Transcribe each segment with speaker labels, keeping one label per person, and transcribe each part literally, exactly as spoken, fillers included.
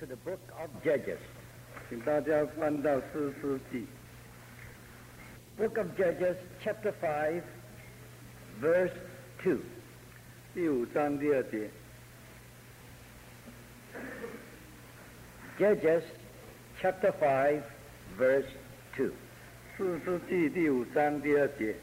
Speaker 1: to the book of Judges.
Speaker 2: 请大家翻到士师记
Speaker 1: Book of Judges, chapter five, verse two.
Speaker 2: 第五章第二节。
Speaker 1: Judges, chapter five, verse two.
Speaker 2: 士师记第五章第二节。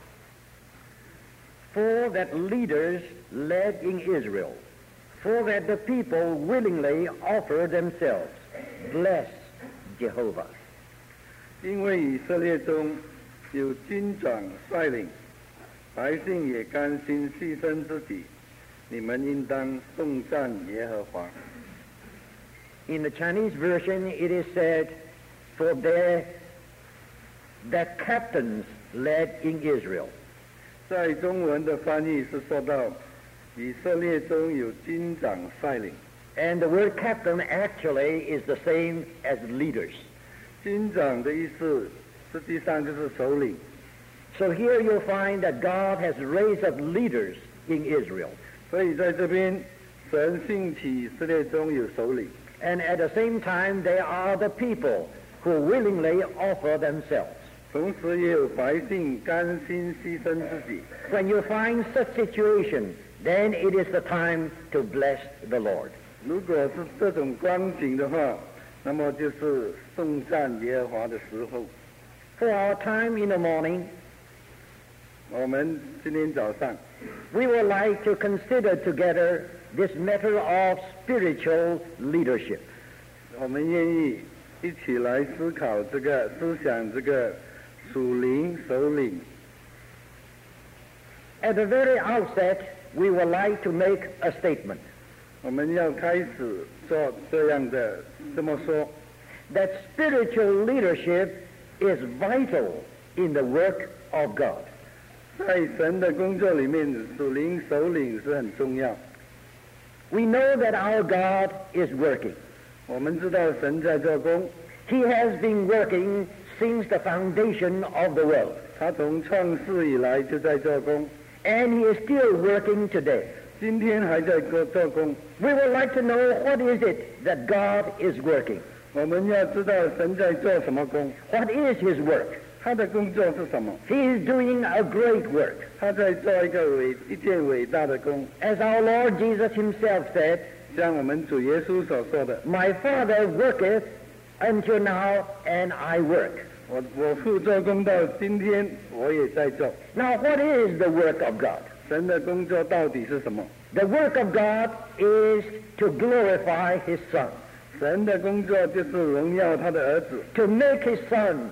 Speaker 1: For that leaders led in Israel, for that the people willingly offer themselves, bless Jehovah.
Speaker 2: 因为以色列中有军长率领，百姓也甘心牺牲自己，你们应当颂赞耶和华。
Speaker 1: In the Chinese version, it is said, for their, that captains led in Israel.
Speaker 2: 在中文的翻译是说到，以色列中有军长率领。
Speaker 1: And the word captain actually is the same as leaders.
Speaker 2: 军长的意思实际上就是首领。
Speaker 1: So here you'll find that God has raised up leaders in Israel.
Speaker 2: 所以在这边，神兴起以色列中有首领。
Speaker 1: And at the same time, they are the people who willingly offer themselves.
Speaker 2: 同时也有百姓甘心牺牲自己。
Speaker 1: When you find such situation, then it is the time to bless the Lord.
Speaker 2: 如果是这种光景的话，那么就是颂赞耶和华的时候。
Speaker 1: For our time in the morning,
Speaker 2: 我们今天早上，
Speaker 1: we would like to consider together this matter of spiritual leadership.
Speaker 2: 我们愿意一起来思考这个思想这个属灵首领。
Speaker 1: At the very outset, we would like to make a statement
Speaker 2: 我们要开始做这样的这么说，
Speaker 1: that spiritual leadership is vital in the work of God.
Speaker 2: 在神的工作里面，属灵首领是很重要。
Speaker 1: We know that our God is working.
Speaker 2: 我们知道神在做工，
Speaker 1: He has been working since the foundation of the world,
Speaker 2: 他从创世以来就在做工，
Speaker 1: and He is still working today.
Speaker 2: 今天还在做做工。
Speaker 1: We would like to know what is it that God is working.
Speaker 2: 我们要知道神在做什么工，
Speaker 1: What is His work?
Speaker 2: 他的工作是什么？
Speaker 1: He is doing a great work.
Speaker 2: 他在做一个伟一件伟大的工，
Speaker 1: As our Lord Jesus Himself said,
Speaker 2: 像我们主耶稣所说的
Speaker 1: My Father worketh until now, and I work.
Speaker 2: 我我父做工到今天，我也在做。
Speaker 1: Now, what is the work of God?
Speaker 2: 神的工作到底是什么？
Speaker 1: The work of God is to glorify His Son,
Speaker 2: 神的工作就是荣耀他的儿子，
Speaker 1: to make His Son,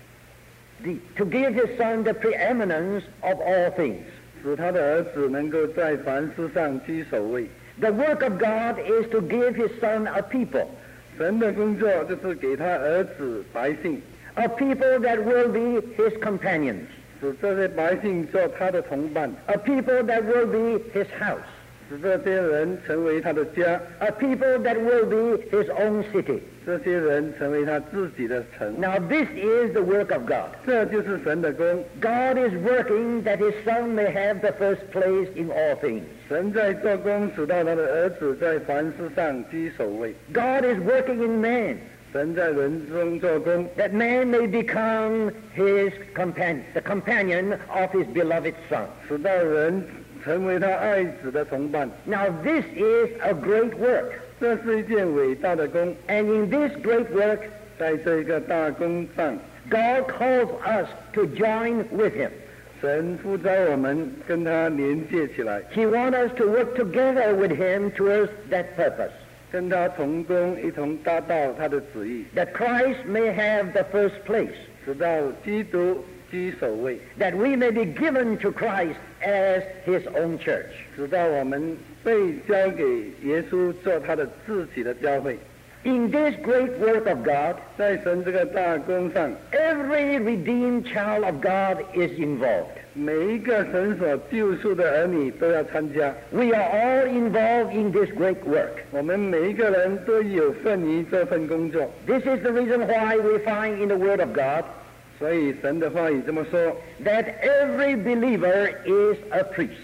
Speaker 1: the, to give His Son the preeminence of all things.
Speaker 2: 使他的儿子能够在凡事上居首位。
Speaker 1: The work of God is to give His Son a people,
Speaker 2: 神的工作就是给他儿子百姓，
Speaker 1: a people that will be His companions,
Speaker 2: 使这些百姓做他的同伴，
Speaker 1: a people that will be His house,
Speaker 2: 使这些人成为他的家，
Speaker 1: a people that will be His own city.
Speaker 2: 这些人成为他自己的城。
Speaker 1: Now, this is the work of God.
Speaker 2: 这就是神的工。
Speaker 1: God is working that His Son may have the first place in all things.
Speaker 2: 神在做工，使到他的儿子在凡事上居首位。
Speaker 1: God is working in man
Speaker 2: 神在人中做工，
Speaker 1: that man may become His companion, the companion of His beloved Son.
Speaker 2: 使到人成为他爱子的同伴。
Speaker 1: Now, this is a great work.
Speaker 2: 这是一件伟大的工，
Speaker 1: And in this great work,
Speaker 2: 在这个大工上，
Speaker 1: God calls us to join with Him.
Speaker 2: 神呼召我们跟他连接起来，
Speaker 1: He wants us to work together with Him towards that purpose,
Speaker 2: 跟他同工，一同达到他的旨意，
Speaker 1: that Christ may have the first place,
Speaker 2: 直到基督居首位，
Speaker 1: that we may be given to Christ as His own church.
Speaker 2: 直到我们被交给耶稣做他的自己的教会。
Speaker 1: In this great work of God,
Speaker 2: 在神这个大工上，
Speaker 1: every redeemed child of God is involved.
Speaker 2: 每一个神所救赎的儿女都要参加。
Speaker 1: We are all involved in this great work.
Speaker 2: 我们每一个人都有份于这份工作，
Speaker 1: This is the reason why we find in the Word of God
Speaker 2: 所以神的话语这么说：
Speaker 1: that every believer is a priest.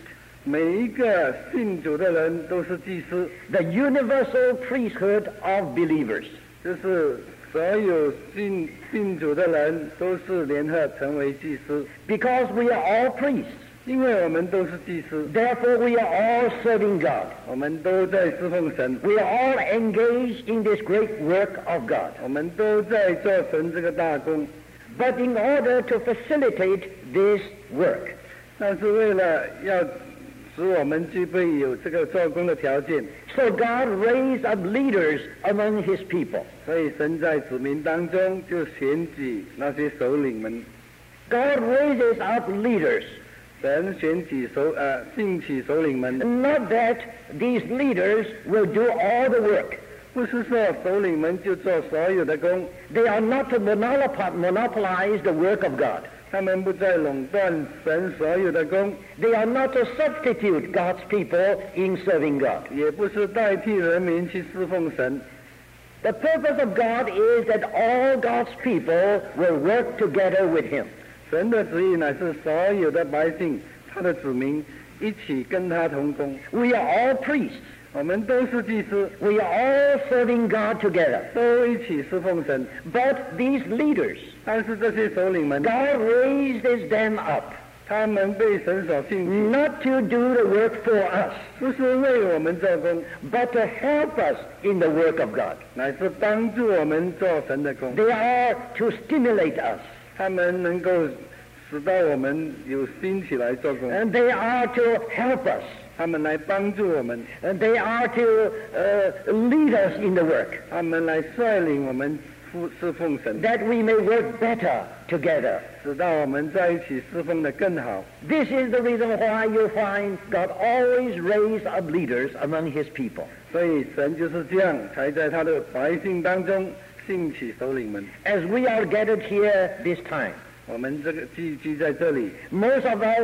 Speaker 2: 每一个信主的人都是祭司，
Speaker 1: the universal priesthood of believers.
Speaker 2: 就是所有信信主的人都是联合成为祭司，
Speaker 1: Because we are all priests,
Speaker 2: 因为我们都是祭司，
Speaker 1: therefore we are all serving God.
Speaker 2: 我们都在侍奉神，
Speaker 1: We are all engaged in this great work of God.
Speaker 2: 我们都在做神这个大工。
Speaker 1: But in order to facilitate this work,
Speaker 2: 但是为了要使我们具备有这个做工的条件，
Speaker 1: so God raised up leaders among his people.
Speaker 2: 所以神在子民当中就选举那些首领们，
Speaker 1: God raises up leaders,
Speaker 2: 神选举首呃兴起首领们，
Speaker 1: not that these leaders will do all the work.
Speaker 2: 不是说首领们就做所有的工，
Speaker 1: They are not to monopolize, monopolize the work of God.
Speaker 2: 他们不再垄断神所有的工，
Speaker 1: They are not to substitute God's people in serving God.
Speaker 2: 也不是代替人民去侍奉神。
Speaker 1: The purpose of God is that all God's people will work together with him.
Speaker 2: 神的旨意乃是所有的百姓，他的子民一起跟他同工。
Speaker 1: We are all priests.
Speaker 2: 我们都是祭司，
Speaker 1: We are all serving God together.
Speaker 2: 都一起侍奉神。
Speaker 1: But these leaders,
Speaker 2: 但是这些首领们，
Speaker 1: God raises them up
Speaker 2: 他们被神所兴起，
Speaker 1: not to do the work for us,
Speaker 2: 不是为我们做工，
Speaker 1: but to help us in the work of God.
Speaker 2: 乃是帮助我们做神的工。
Speaker 1: They are to stimulate us,
Speaker 2: 他们能够使到我们有兴起来做工，
Speaker 1: and they are to help us,
Speaker 2: 他们来帮助我们，
Speaker 1: and they are to uh, lead us in the work,
Speaker 2: 他们来率领我们侍侍奉神，
Speaker 1: that we may work better together.
Speaker 2: 使到我们在一起侍奉的更好。
Speaker 1: This is the reason why you find God always raise up leaders among his people.
Speaker 2: 所以神就是这样，才在他的百姓当中兴起首领们。
Speaker 1: As we are gathered here this time,
Speaker 2: 我们这个聚集在这里，
Speaker 1: most of us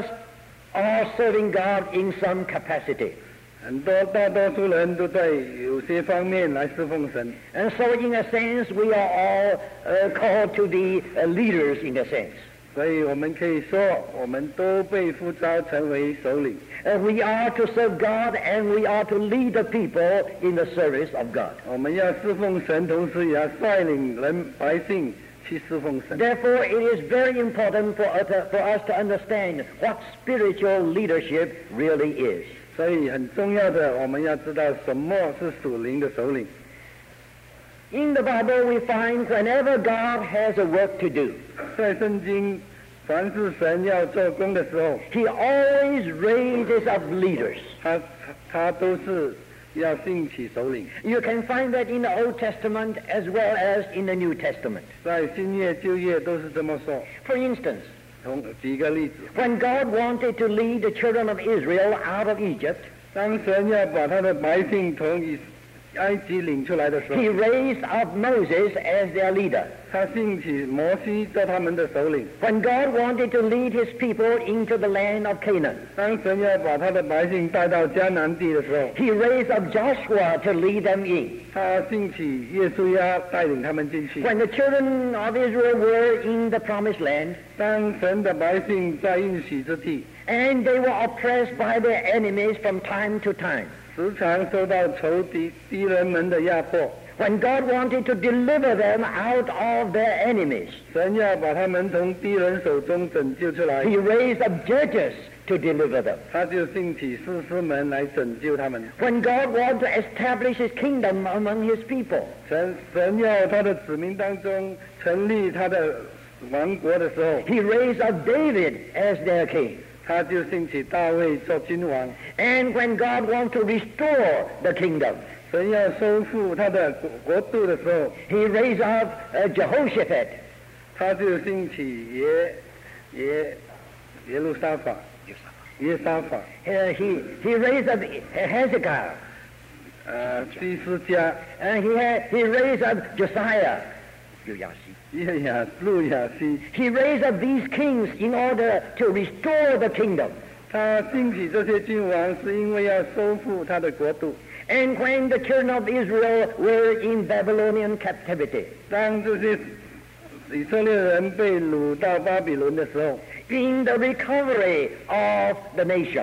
Speaker 1: are serving God in some capacity.
Speaker 2: 很多大多数人都在有些方面来侍奉神，
Speaker 1: And so in a sense, we are all uh, called to be uh, leaders in a sense.
Speaker 2: 所以我们可以说，我们都被呼召成为首领。
Speaker 1: Uh, we are to serve God and we are to lead the people in the service of God.
Speaker 2: 我们要侍奉神，同时也要率领人百姓去侍奉神。
Speaker 1: Therefore, it is very important for us, to, for us to understand what spiritual leadership really is.
Speaker 2: 所以很重要的，我们要知道什么是属灵的首领。
Speaker 1: In the Bible, we find whenever God has a work to do,
Speaker 2: 在圣经，凡是神要做工的时候，
Speaker 1: He always raises up leaders.
Speaker 2: 他他都是要兴起首领。
Speaker 1: You can find that in the Old Testament as well as in the New Testament.
Speaker 2: 在新约旧约都是这么说。
Speaker 1: For instance,
Speaker 2: 同举一个例子，
Speaker 1: when God wanted to lead the children of Israel out of Egypt,
Speaker 2: 当神要把他的百姓从以埃及领出来的时候，
Speaker 1: He raised up Moses as their leader.
Speaker 2: 他兴起摩西做他们的首领。
Speaker 1: When God wanted to lead His people into the land of Canaan,
Speaker 2: 当神要把他的百姓带到迦南地的时候，
Speaker 1: He raised up Joshua to lead them in.
Speaker 2: 他兴起耶稣要带领他们进去。
Speaker 1: When the children of Israel were in the promised land,
Speaker 2: 当神的百姓在应许之地，
Speaker 1: and they were oppressed by their enemies from time to time,
Speaker 2: 时常受到仇敌敌人们的压迫。
Speaker 1: when God wanted to deliver them out of their enemies,
Speaker 2: 神要把他们从敌人手中拯救出来，
Speaker 1: He raised up judges to deliver them.
Speaker 2: 他就兴起士师们来拯救他们。
Speaker 1: When God wanted to establish His kingdom among His people,
Speaker 2: 神神要他的子民当中成立他的王国的时候，
Speaker 1: He raised up David as their king.
Speaker 2: 他就兴起大卫做君王。
Speaker 1: And when God wanted to restore the kingdom,
Speaker 2: 神要收复他的国国度的时候，
Speaker 1: He raised up uh, Jehoshaphat.
Speaker 2: 他就兴起耶耶耶路撒法耶沙法
Speaker 1: Uh, he, he raised up Hezekiah.
Speaker 2: 呃西斯加
Speaker 1: And he, had, he raised up Josiah.
Speaker 2: 耶亚路亚西，
Speaker 1: He raised up these kings in order to restore the kingdom.
Speaker 2: 他兴起这些君王是因为要收复他的国度。
Speaker 1: And when the children of Israel were in Babylonian captivity,
Speaker 2: 当这些以色列人被掳到巴比伦的时候，
Speaker 1: in the recovery of the nation,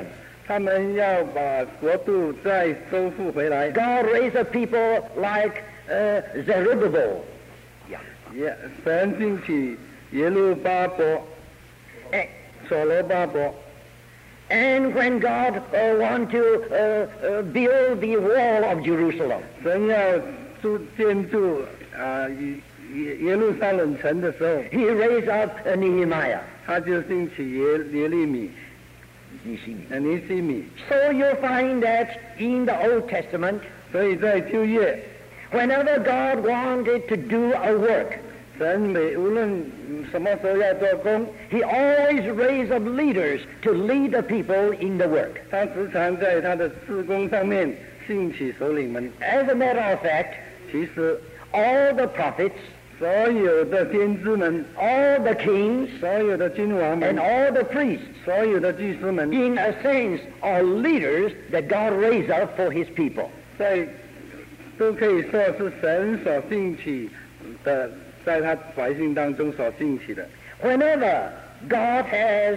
Speaker 2: 他们要把国度再收复回来。
Speaker 1: God raised up people like uh, Zerubbabel.
Speaker 2: 也神兴起耶路巴伯、
Speaker 1: A-
Speaker 2: 所罗巴伯。
Speaker 1: And when God uh, want to uh, uh, build the wall of Jerusalem,
Speaker 2: 神要筑建筑啊耶耶路撒冷城的时候，
Speaker 1: He raised up uh, Nehemiah.
Speaker 2: 他就兴起耶耶利米、呃尼西米。
Speaker 1: So you'll find that in the Old Testament,
Speaker 2: 所以在旧约，
Speaker 1: whenever God wanted to do a work,
Speaker 2: 神每无论什么时候要做工，
Speaker 1: He always raised up leaders to lead the people in the work.
Speaker 2: 他时常在他的事工上面兴起首领们。
Speaker 1: As a matter of fact,
Speaker 2: 其实
Speaker 1: all the prophets,
Speaker 2: 所有的先知们、
Speaker 1: all the kings,
Speaker 2: 所有的君王
Speaker 1: and
Speaker 2: 们、
Speaker 1: all the priests,
Speaker 2: 所有的祭司们，
Speaker 1: in a sense, are leaders that God raised up for His people.
Speaker 2: 在都可以说是神所兴起的，在他百姓当中所兴起的。
Speaker 1: Whenever God has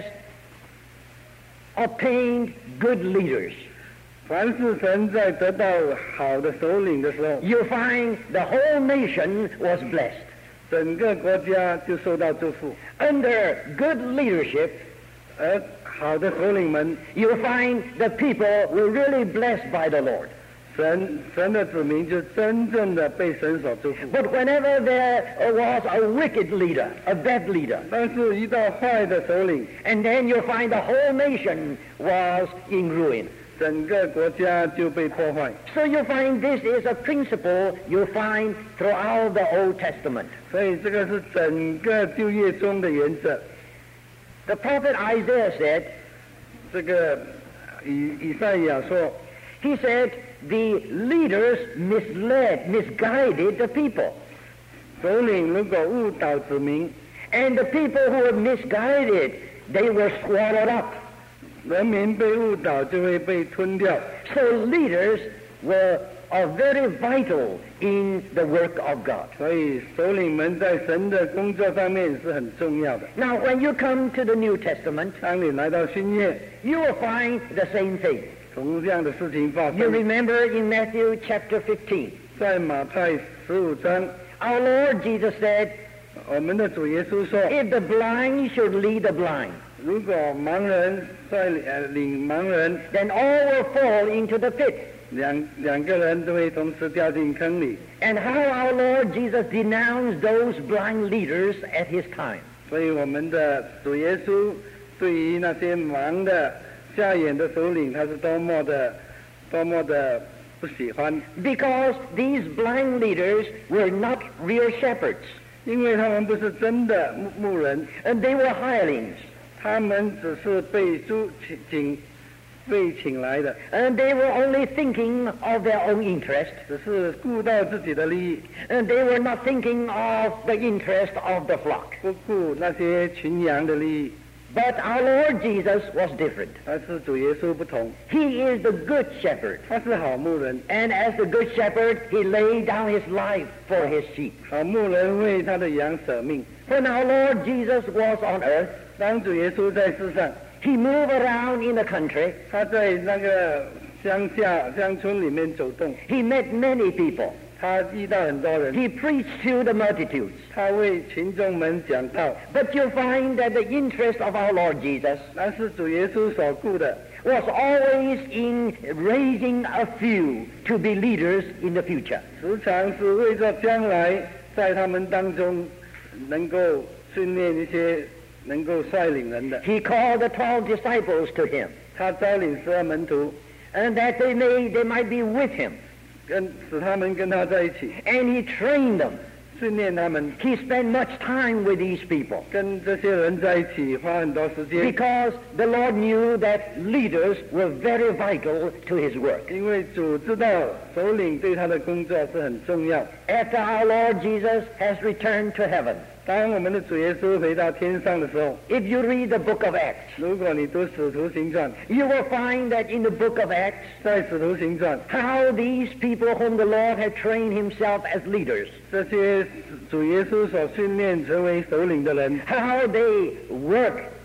Speaker 1: obtained good leaders,
Speaker 2: 凡是神在得到好的首领的时候，
Speaker 1: you find the whole nation was blessed.
Speaker 2: 整个国家就受到祝福。
Speaker 1: Under good leadership,
Speaker 2: 而好的首领们，
Speaker 1: you find the people were really blessed by the Lord.
Speaker 2: 神神的子民就真正的被神所祝福。
Speaker 1: But whenever there was a wicked leader, a bad leader,
Speaker 2: 但是遇到坏的首领，
Speaker 1: and then you find the whole nation was in ruin.
Speaker 2: 整个国家就被破坏。
Speaker 1: So you find this is a principle you find throughout the Old Testament.
Speaker 2: 所以这个是整个旧约中的原则。
Speaker 1: The prophet Isaiah said,
Speaker 2: 这个以以赛亚说，
Speaker 1: he said, the leaders misled, misguided the people.
Speaker 2: 首领如果误导子民，
Speaker 1: And the people who were misguided, they were swallowed up.
Speaker 2: 人民被误导就会被吞掉。
Speaker 1: So leaders were are very vital in the work of God.
Speaker 2: 所以首领们在神的工作上面是很重要的。
Speaker 1: Now, when you come to the New Testament,
Speaker 2: 当你来到新约，
Speaker 1: you will find the same thing.
Speaker 2: 同样的事情发
Speaker 1: You
Speaker 2: 生。
Speaker 1: remember in Matthew chapter fifteen,
Speaker 2: 在马太十五章，
Speaker 1: our Lord Jesus said,
Speaker 2: 我们的主耶稣说，
Speaker 1: if the blind should lead the blind,
Speaker 2: 如果盲人率领呃领盲人，
Speaker 1: then all will fall into the pit.
Speaker 2: 两两个人都会同时掉进坑里。
Speaker 1: And how our Lord Jesus denounced those blind leaders at his time.
Speaker 2: 所以我们的主耶稣对于那些盲的、瞎眼的首领，他是多么的、多么的不喜欢，
Speaker 1: Because these blind leaders were not real shepherds,
Speaker 2: 因为他们不是真的牧牧人，
Speaker 1: and they were hirelings,
Speaker 2: 他们只是被租请请被请来的，
Speaker 1: and they were only thinking of their own interest,
Speaker 2: 只是顾到自己的利益，
Speaker 1: and they were not thinking of the interest of the flock.
Speaker 2: 不顾那些群羊的利益。
Speaker 1: But our Lord Jesus was different.
Speaker 2: 但是主耶稣不同，
Speaker 1: He is the good shepherd,
Speaker 2: 他是好牧人，
Speaker 1: and as the good shepherd, he laid down his life for his sheep.
Speaker 2: 好牧人为他的羊舍命。
Speaker 1: When our Lord Jesus was on earth,
Speaker 2: 当主耶稣在世上，
Speaker 1: he moved around in the country.
Speaker 2: 他在那个乡下乡村里面走动，
Speaker 1: He met many people.
Speaker 2: 他遇到很多人，
Speaker 1: He preached to the multitudes.
Speaker 2: 他为群众们讲道。
Speaker 1: But you'll find that the interest of our Lord Jesus
Speaker 2: 但是主耶稣所顾的，
Speaker 1: was always in raising a few to be leaders in the future.
Speaker 2: 时常是为着将来在他们当中能够训练一些能够率领人的。
Speaker 1: He called the twelve disciples to him,
Speaker 2: 他招领十二门徒，
Speaker 1: and that they may they might be with him.
Speaker 2: 跟使他们跟他在一起，
Speaker 1: And he trained them.
Speaker 2: 训练他们，
Speaker 1: He spent much time with these people
Speaker 2: 跟这些人在一起，花很多时间。
Speaker 1: because the Lord knew that leaders were very vital to his work.
Speaker 2: 因为主知道首领对他的工作是很重要。
Speaker 1: After our Lord Jesus has returned to heaven,
Speaker 2: 当我们的主耶稣回到天上的时候，
Speaker 1: if you read the book of Acts,
Speaker 2: 如果你读使徒行传，
Speaker 1: you will find that in the book of Acts,
Speaker 2: 在使徒行传，
Speaker 1: how these people whom the Lord had trained himself as leaders,
Speaker 2: 这些主耶稣所训练成为首领的人，
Speaker 1: how they work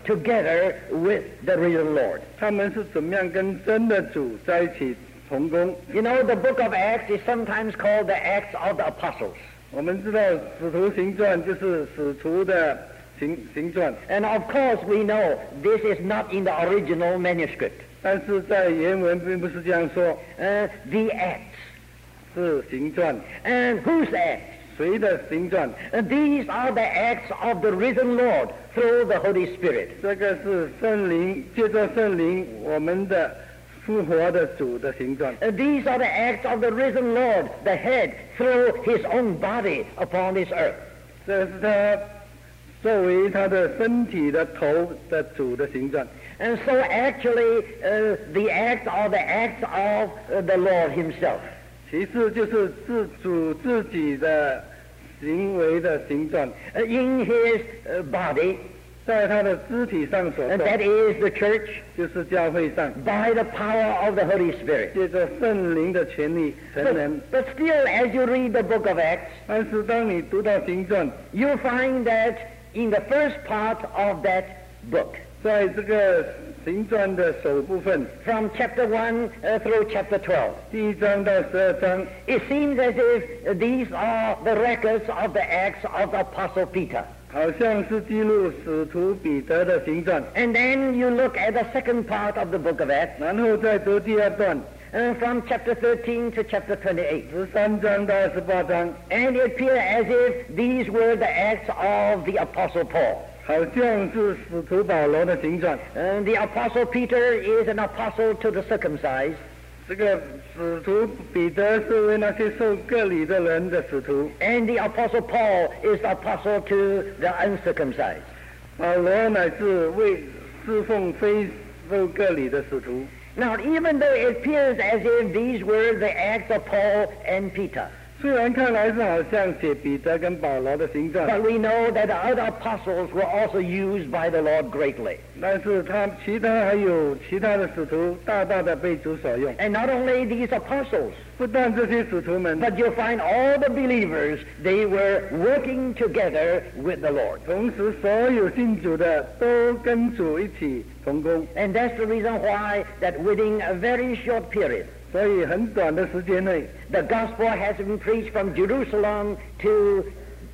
Speaker 1: together with the risen Lord.
Speaker 2: 他们是怎么样跟真的主在一起同工？
Speaker 1: You know, the book of Acts is sometimes called the Acts of the Apostles.
Speaker 2: 我们知道《使徒行传》就是使徒的行行传，
Speaker 1: And of course we know this is not in the original manuscript.
Speaker 2: 但是在原文并不是这样说，
Speaker 1: Uh, the Acts.
Speaker 2: 是行传。
Speaker 1: And whose Acts?
Speaker 2: 谁的行传？
Speaker 1: Uh, these are the acts of the risen Lord through the Holy Spirit.
Speaker 2: 这个是圣灵，借着圣灵，我们的复活的主的行传。
Speaker 1: Uh, these are the acts of the risen Lord, the head, through his own body upon this earth.
Speaker 2: 这是他作为他的身体的头的主的行传。
Speaker 1: And so actually uh, the acts are the acts of uh, the Lord himself.
Speaker 2: 其次就是自主自己的行为的行传，
Speaker 1: Uh, in his uh, body,
Speaker 2: 在他的肢体上所
Speaker 1: and
Speaker 2: 做，
Speaker 1: that is the church,
Speaker 2: 就是教会上，
Speaker 1: by the power of the Holy Spirit.
Speaker 2: 借着圣灵的权利成人。
Speaker 1: But, but still, as you read the book of Acts,
Speaker 2: 但是当你读到行传，
Speaker 1: you find that in the first part of that book,
Speaker 2: 在这个行传的首部分，
Speaker 1: from chapter one uh, through chapter twelve,
Speaker 2: 第一章到十二章，
Speaker 1: it seems as if uh, these are the records of the acts of the Apostle Peter.
Speaker 2: 好像是记录使徒彼得的行传。
Speaker 1: And then you look at the second part of the book of Acts,
Speaker 2: 然后再读第二段，
Speaker 1: uh, from chapter thirteen to chapter twenty-eight.
Speaker 2: 十三章到二十八章，
Speaker 1: And it appears as if these were the acts of the Apostle Paul.
Speaker 2: 好像是使徒保罗的行传。
Speaker 1: And the Apostle Peter is an apostle to the circumcised.
Speaker 2: 这个使徒彼得是为那些受割礼的人的使徒，
Speaker 1: And the Apostle Paul is the apostle to the uncircumcised.
Speaker 2: 保罗乃是为侍奉非受割礼的使徒。
Speaker 1: Now, even though it appears as if these were the acts of Paul and Peter,
Speaker 2: 虽然看来是好像写彼得跟保罗的行传，
Speaker 1: but we know that the other apostles were also used by the Lord greatly.
Speaker 2: 但是他其他还有其他的使徒大大的被主所用。
Speaker 1: And not only these apostles,
Speaker 2: 不但这些使徒们，
Speaker 1: but you'll find all the believers, they were working together with the Lord.
Speaker 2: 同时所有信主的都跟主一起同工。
Speaker 1: And that's the reason why that within a very short period,
Speaker 2: 所以很短的时间内，
Speaker 1: the gospel has been preached from Jerusalem to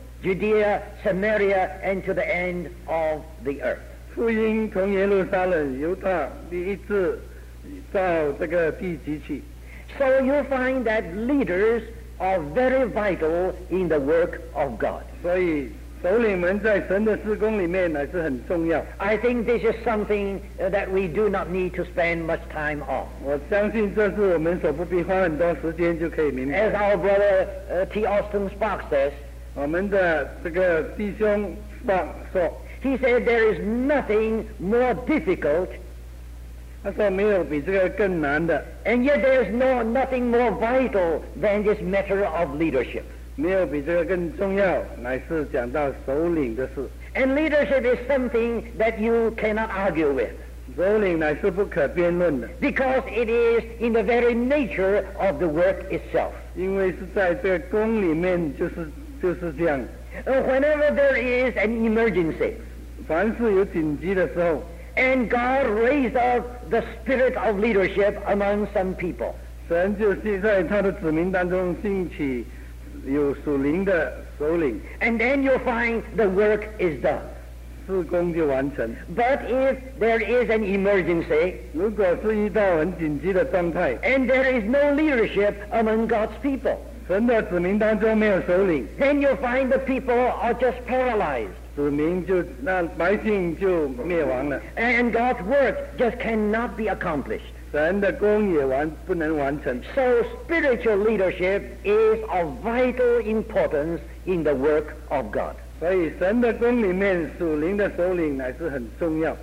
Speaker 1: Judea, Samaria, and to the end of the earth.
Speaker 2: 福音从耶路撒冷、犹大一直到这个地极去。
Speaker 1: So you'll find that leaders are very vital in the work of God.
Speaker 2: 所以首领们在神的事工里面还是很重要。
Speaker 1: I think this is something uh, that we do not need to spend much time on.
Speaker 2: 我相信这是我们所不必花很多时间就可以明
Speaker 1: As
Speaker 2: 白。
Speaker 1: our brother uh, T. Austin Sparks says,
Speaker 2: 我们的这个弟兄说说，
Speaker 1: he said there is nothing more difficult,
Speaker 2: 他说没有比这个更难的，
Speaker 1: and yet there is no nothing more vital than this matter of leadership.
Speaker 2: 没有比这个更重要，乃是讲到首领的事。
Speaker 1: And leadership is something that you cannot argue with,
Speaker 2: 首领乃是不可辩论的，
Speaker 1: because it is in the very nature of the work itself.
Speaker 2: 因为是在这个宫里面就是就是这样。
Speaker 1: Uh, whenever there is an emergency,
Speaker 2: 凡是有紧急的时候，
Speaker 1: and God raised up the spirit of leadership among some people,
Speaker 2: 神就是在他的子民当中兴起有属灵的首领，
Speaker 1: and then you'll find the work is done.
Speaker 2: 事工就完成。
Speaker 1: But if there is an emergency,
Speaker 2: 如果是遇到很紧急的状态，
Speaker 1: and there is no leadership among God's people,
Speaker 2: 神的子民当中没有首领，
Speaker 1: then you'll find the people are just paralyzed,
Speaker 2: 子民就那百姓就灭亡了，
Speaker 1: and God's work just cannot be accomplished.
Speaker 2: 神的工也完不能完成。
Speaker 1: So spiritual leadership is of vital importance in the work of God.
Speaker 2: 所以神的工里面属灵的首领乃是很重要。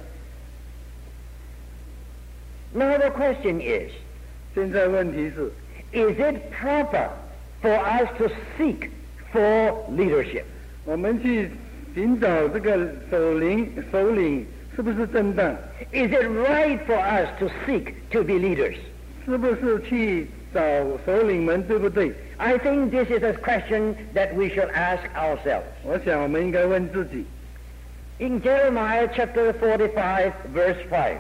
Speaker 1: Now the question is,
Speaker 2: 现在问题是，
Speaker 1: is it proper for us to seek for leadership?
Speaker 2: 我们去寻找这个首领首领是不是正当？
Speaker 1: Is it right for us to seek to be leaders?
Speaker 2: 是不是去找首领们，对不对？
Speaker 1: I think this is a question that we should ask ourselves.
Speaker 2: 我想我们应该问自己。
Speaker 1: In Jeremiah chapter forty-five, verse five.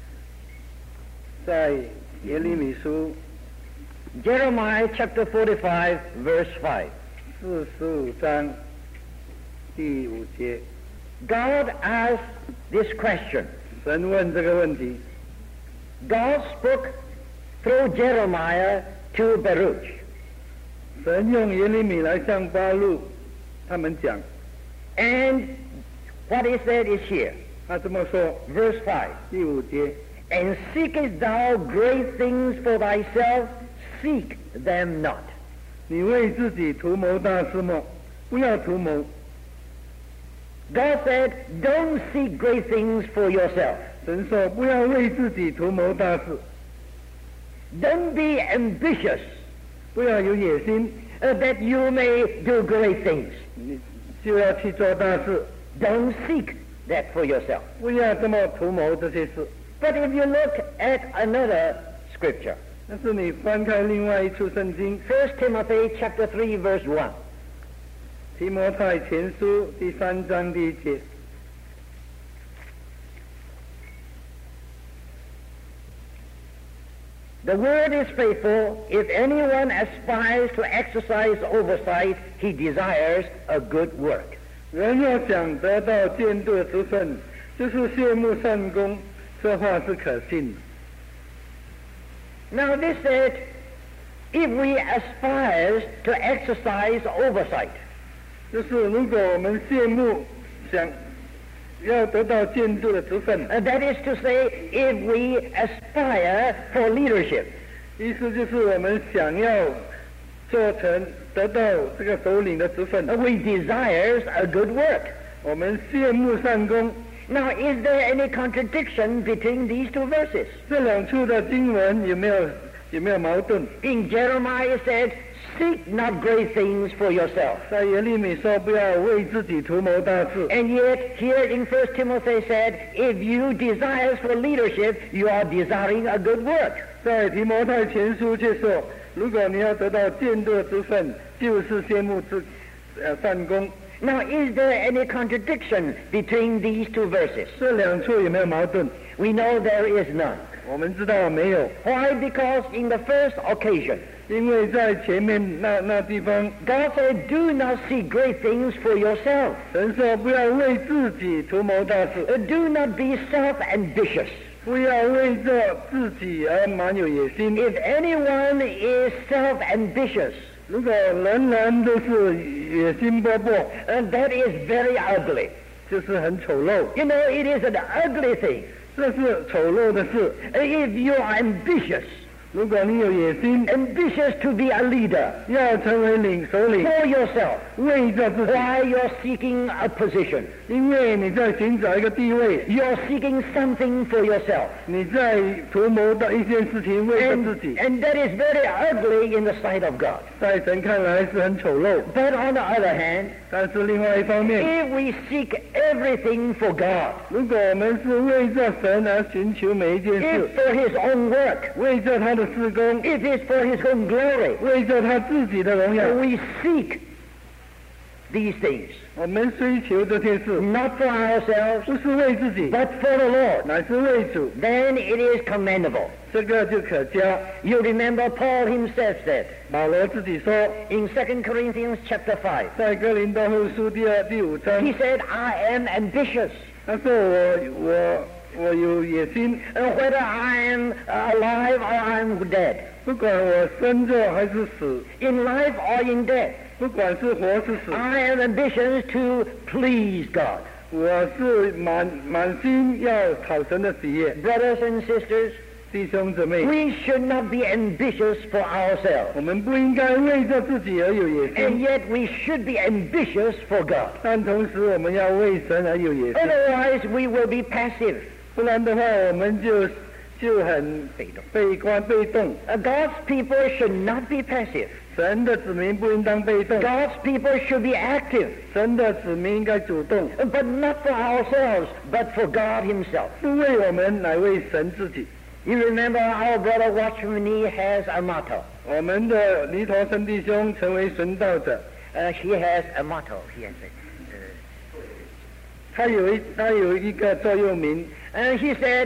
Speaker 2: 在耶利米书
Speaker 1: Jeremiah chapter forty-five, verse five.
Speaker 2: 四十五章第五节，
Speaker 1: God asked this question.
Speaker 2: 神问这个问题。
Speaker 1: God spoke through Jeremiah to Baruch.
Speaker 2: 神用耶利米来向巴路他们讲，
Speaker 1: And what he said is here,
Speaker 2: 他这么说，
Speaker 1: verse five.
Speaker 2: 第五节，
Speaker 1: And seekest thou great things for thyself? Seek them not.
Speaker 2: 你为自己图谋大事么？不要图谋。
Speaker 1: God said, don't seek great things for yourself.
Speaker 2: 神说，不要为自己图谋大事，
Speaker 1: Don't be ambitious
Speaker 2: 不要有野心，
Speaker 1: uh, that you may do great things.
Speaker 2: 你就要去做大事，
Speaker 1: Don't seek that for yourself.
Speaker 2: 不要这么图谋这些事。
Speaker 1: But if you look at another scripture,
Speaker 2: 但是你翻开另外一处圣经，
Speaker 1: First Timothy chapter three, verse one.
Speaker 2: 提摩太前书第三章第一节，
Speaker 1: The word is faithful. If anyone aspires to exercise oversight, he desires a good work.
Speaker 2: 人若想得到监督之分，就是羡慕善功，这话是可信的。
Speaker 1: Now this said, if we aspire to exercise oversight,
Speaker 2: 就是如果我们羡慕想要得到监督的职分，
Speaker 1: uh, that is to say, if we aspire for leadership,
Speaker 2: 意思就是我们想要做成得到这个首领的职分，
Speaker 1: uh, we desires a good work.
Speaker 2: 我们羡慕善功。
Speaker 1: Now, is there any contradiction between these two verses?
Speaker 2: 这两处的经文有没有有没有矛盾？
Speaker 1: In Jeremiah it said, seek not great things for yourself.
Speaker 2: 在耶利米说不要为自己图谋大事，
Speaker 1: And yet, here in First Timothy said, if you desire for leadership, you are desiring a good work.
Speaker 2: 在提摩太前书却说，如果你要得到监督之分，就是羡慕之呃善功。
Speaker 1: Now, is there any contradiction between these two verses?
Speaker 2: 这两处有没有矛盾？
Speaker 1: We know there is none.
Speaker 2: 我们知道没有，
Speaker 1: Why? Because in the first occasion,
Speaker 2: 因为在前面那那地方，
Speaker 1: God said, do not seek great things for yourself.
Speaker 2: 神说不要为自己图谋大事，
Speaker 1: Uh, do not be self-ambitious.
Speaker 2: 不要为着自己而蛮有野心。
Speaker 1: If anyone is self-ambitious,
Speaker 2: 如果人人都是野心勃勃，
Speaker 1: uh, that is very ugly.
Speaker 2: 就是很丑陋，
Speaker 1: You know, it is an ugly thing.
Speaker 2: 这是丑陋的事。
Speaker 1: Uh, If you are ambitious,
Speaker 2: 如果你有野心，
Speaker 1: ambitious to be a leader
Speaker 2: 要成为领首领，
Speaker 1: for yourself,
Speaker 2: 为着自己，
Speaker 1: why you're seeking a position,
Speaker 2: 因为你在寻找一个地位，
Speaker 1: you're seeking something for yourself.
Speaker 2: 你在图谋的一件事情为着
Speaker 1: And,
Speaker 2: 自己，
Speaker 1: and that is very ugly in the sight of God.
Speaker 2: 在神看来是很丑陋。
Speaker 1: But on the other hand,
Speaker 2: 但是另外一方面，
Speaker 1: if we seek everything for God,
Speaker 2: 如果我们是为着神而寻求每一件
Speaker 1: if
Speaker 2: 事，
Speaker 1: for His own work,
Speaker 2: 为着他的事工，
Speaker 1: if it's for His own glory,
Speaker 2: 为着他自己的荣耀，
Speaker 1: we seek these things,
Speaker 2: 我们追求这些事，
Speaker 1: not for ourselves,
Speaker 2: 不是为自己，
Speaker 1: but for the Lord,
Speaker 2: 乃是为主，
Speaker 1: then it is commendable.
Speaker 2: 这个就可嘉。
Speaker 1: You remember Paul himself said
Speaker 2: 保罗自己说，
Speaker 1: in Second Corinthians chapter five,
Speaker 2: 在哥林多后书第二第五章，
Speaker 1: he said, I am ambitious,
Speaker 2: 他说我我我有野心，
Speaker 1: uh, whether I am alive or I'm dead,
Speaker 2: 不管我生着还是死，
Speaker 1: in life or in death,
Speaker 2: 不管是活是死，
Speaker 1: I am ambitious to please God.
Speaker 2: 我是满满心要讨神的喜悦。
Speaker 1: Brothers and sisters,
Speaker 2: 弟兄姊妹，
Speaker 1: we should not be ambitious for ourselves,
Speaker 2: 我们不应该为着自己而有野
Speaker 1: and
Speaker 2: 心，
Speaker 1: yet we should be ambitious for God.
Speaker 2: 但同时我们要为神而有野心，
Speaker 1: Otherwise, we will be passive.
Speaker 2: 不然的话我们就就很悲观被动。
Speaker 1: Uh, God's people should not be passive.
Speaker 2: 神的子民不应当被动，
Speaker 1: God's people should be active,
Speaker 2: 神的子民应该主动，
Speaker 1: uh, but not for ourselves, but for God Himself.
Speaker 2: 不为我们，乃为神自己。
Speaker 1: You remember our brother Watchman Nee has a motto.
Speaker 2: 我们的尼陀生弟兄成为神道者，
Speaker 1: Uh, he has a motto. He has a, uh,
Speaker 2: 他有一他有一个座右铭，
Speaker 1: And he said,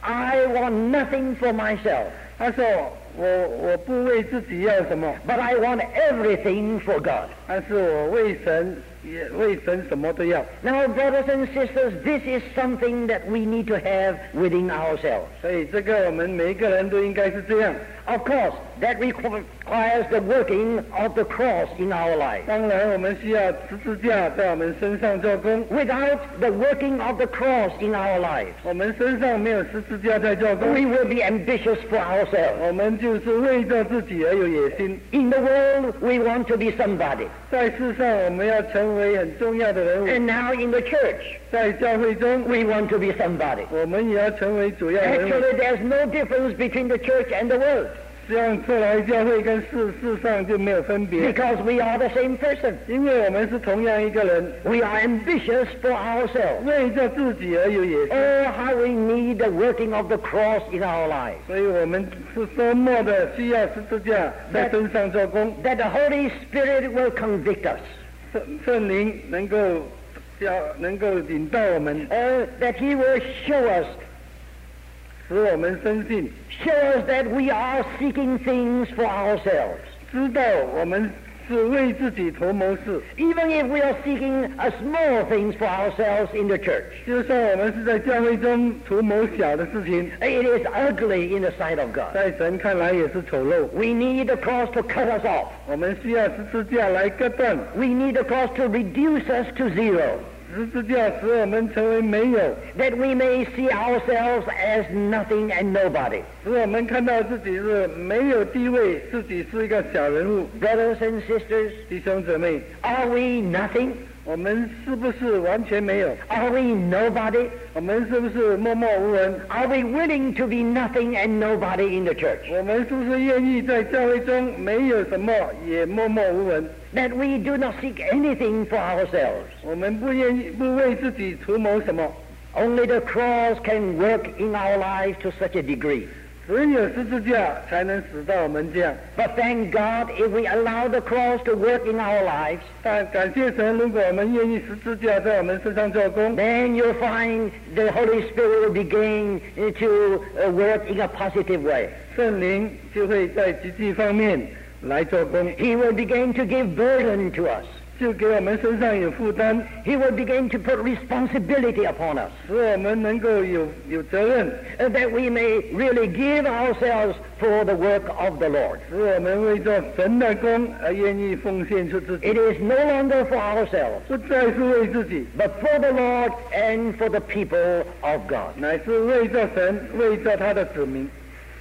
Speaker 1: I want nothing for myself,
Speaker 2: 他说我我不为自己要什么，
Speaker 1: but I want everything for God.
Speaker 2: 但是我为神也为神什么都要。
Speaker 1: Now, brothers and sisters, this is something that we need to have within ourselves.
Speaker 2: 所以这个我们每一个人都应该是这样。
Speaker 1: Of course, that requires the working of the cross in our life.
Speaker 2: 当然，我们需要十字架在我们身上做工。
Speaker 1: Without the working of the cross in our lives,
Speaker 2: 我们身上没有十字架在做工，
Speaker 1: we will be ambitious for ourselves.
Speaker 2: 我们就是为着自己而有野心。
Speaker 1: In the world, we want to be somebody.
Speaker 2: 在世上，我们要成为很重要的人物；
Speaker 1: And now in the church,
Speaker 2: 在教会中，
Speaker 1: we want to be somebody.
Speaker 2: 我们也要成为主要人物。
Speaker 1: Actually, there's no difference between the church and the world,
Speaker 2: 这样出来，教会跟世世上就没有分别，
Speaker 1: because we are the same person.
Speaker 2: 因为我们是同样一个人，
Speaker 1: We are ambitious for ourselves.
Speaker 2: 为着自己而有野心。
Speaker 1: Oh, how we need the working of the cross in our lives.
Speaker 2: 所以我们是多么的需要十字架在身上做工，
Speaker 1: That the Holy Spirit will convict us.
Speaker 2: 圣圣灵能够教能够引导我们，
Speaker 1: Uh, that He will show us,
Speaker 2: 使我们深信，
Speaker 1: show us that we are seeking things for ourselves.
Speaker 2: 知道我们是为自己图谋事。
Speaker 1: Even if we are seeking a small things for ourselves in the church,
Speaker 2: 就算我们是在教会中图谋小的事情，
Speaker 1: it is ugly in the sight of God.
Speaker 2: 在神看来也是丑陋。
Speaker 1: We need the cross to cut us off.
Speaker 2: 我们需要十字架来割断，
Speaker 1: We need the cross to reduce us to zero,
Speaker 2: 十字架使我们成为没有，
Speaker 1: that we may see ourselves as nothing and nobody.
Speaker 2: 使我们看到自己是没有地位，自己是一个小人物。
Speaker 1: Brothers and sisters,
Speaker 2: 弟兄姊妹，
Speaker 1: are we nothing?
Speaker 2: 我们是不是完全没有？
Speaker 1: Are we nobody?
Speaker 2: 我们是不是默默无闻？
Speaker 1: Are we willing to be nothing and nobody in the church?
Speaker 2: 我们是不是愿意在教会中没有什么，也默默无闻？
Speaker 1: That we do not seek anything for ourselves.
Speaker 2: 我们不愿意，不为自己图谋什么。
Speaker 1: Only the cross can work in our lives to such a degree.
Speaker 2: 只有十字架才能使到我们这样。
Speaker 1: But thank God if we allow the cross to work in our lives,
Speaker 2: 但感谢神，如果我们愿意十字架在我们身上做工，
Speaker 1: then you'll find the Holy Spirit will begin to uh, work in a positive way.
Speaker 2: 圣灵就会在积极方面来做工，
Speaker 1: He will begin to give burden to us.
Speaker 2: 就给我们身上有负担，
Speaker 1: He will begin to put responsibility upon us,
Speaker 2: 使我们能够有有责任，
Speaker 1: uh, that we may really give ourselves for the work of the Lord.
Speaker 2: 使我们为做神的工而愿意奉献出自己，
Speaker 1: It is no longer for ourselves,
Speaker 2: 不再是为自己，
Speaker 1: but for the Lord and for the people of God.
Speaker 2: 乃是为着神，为着他的子民。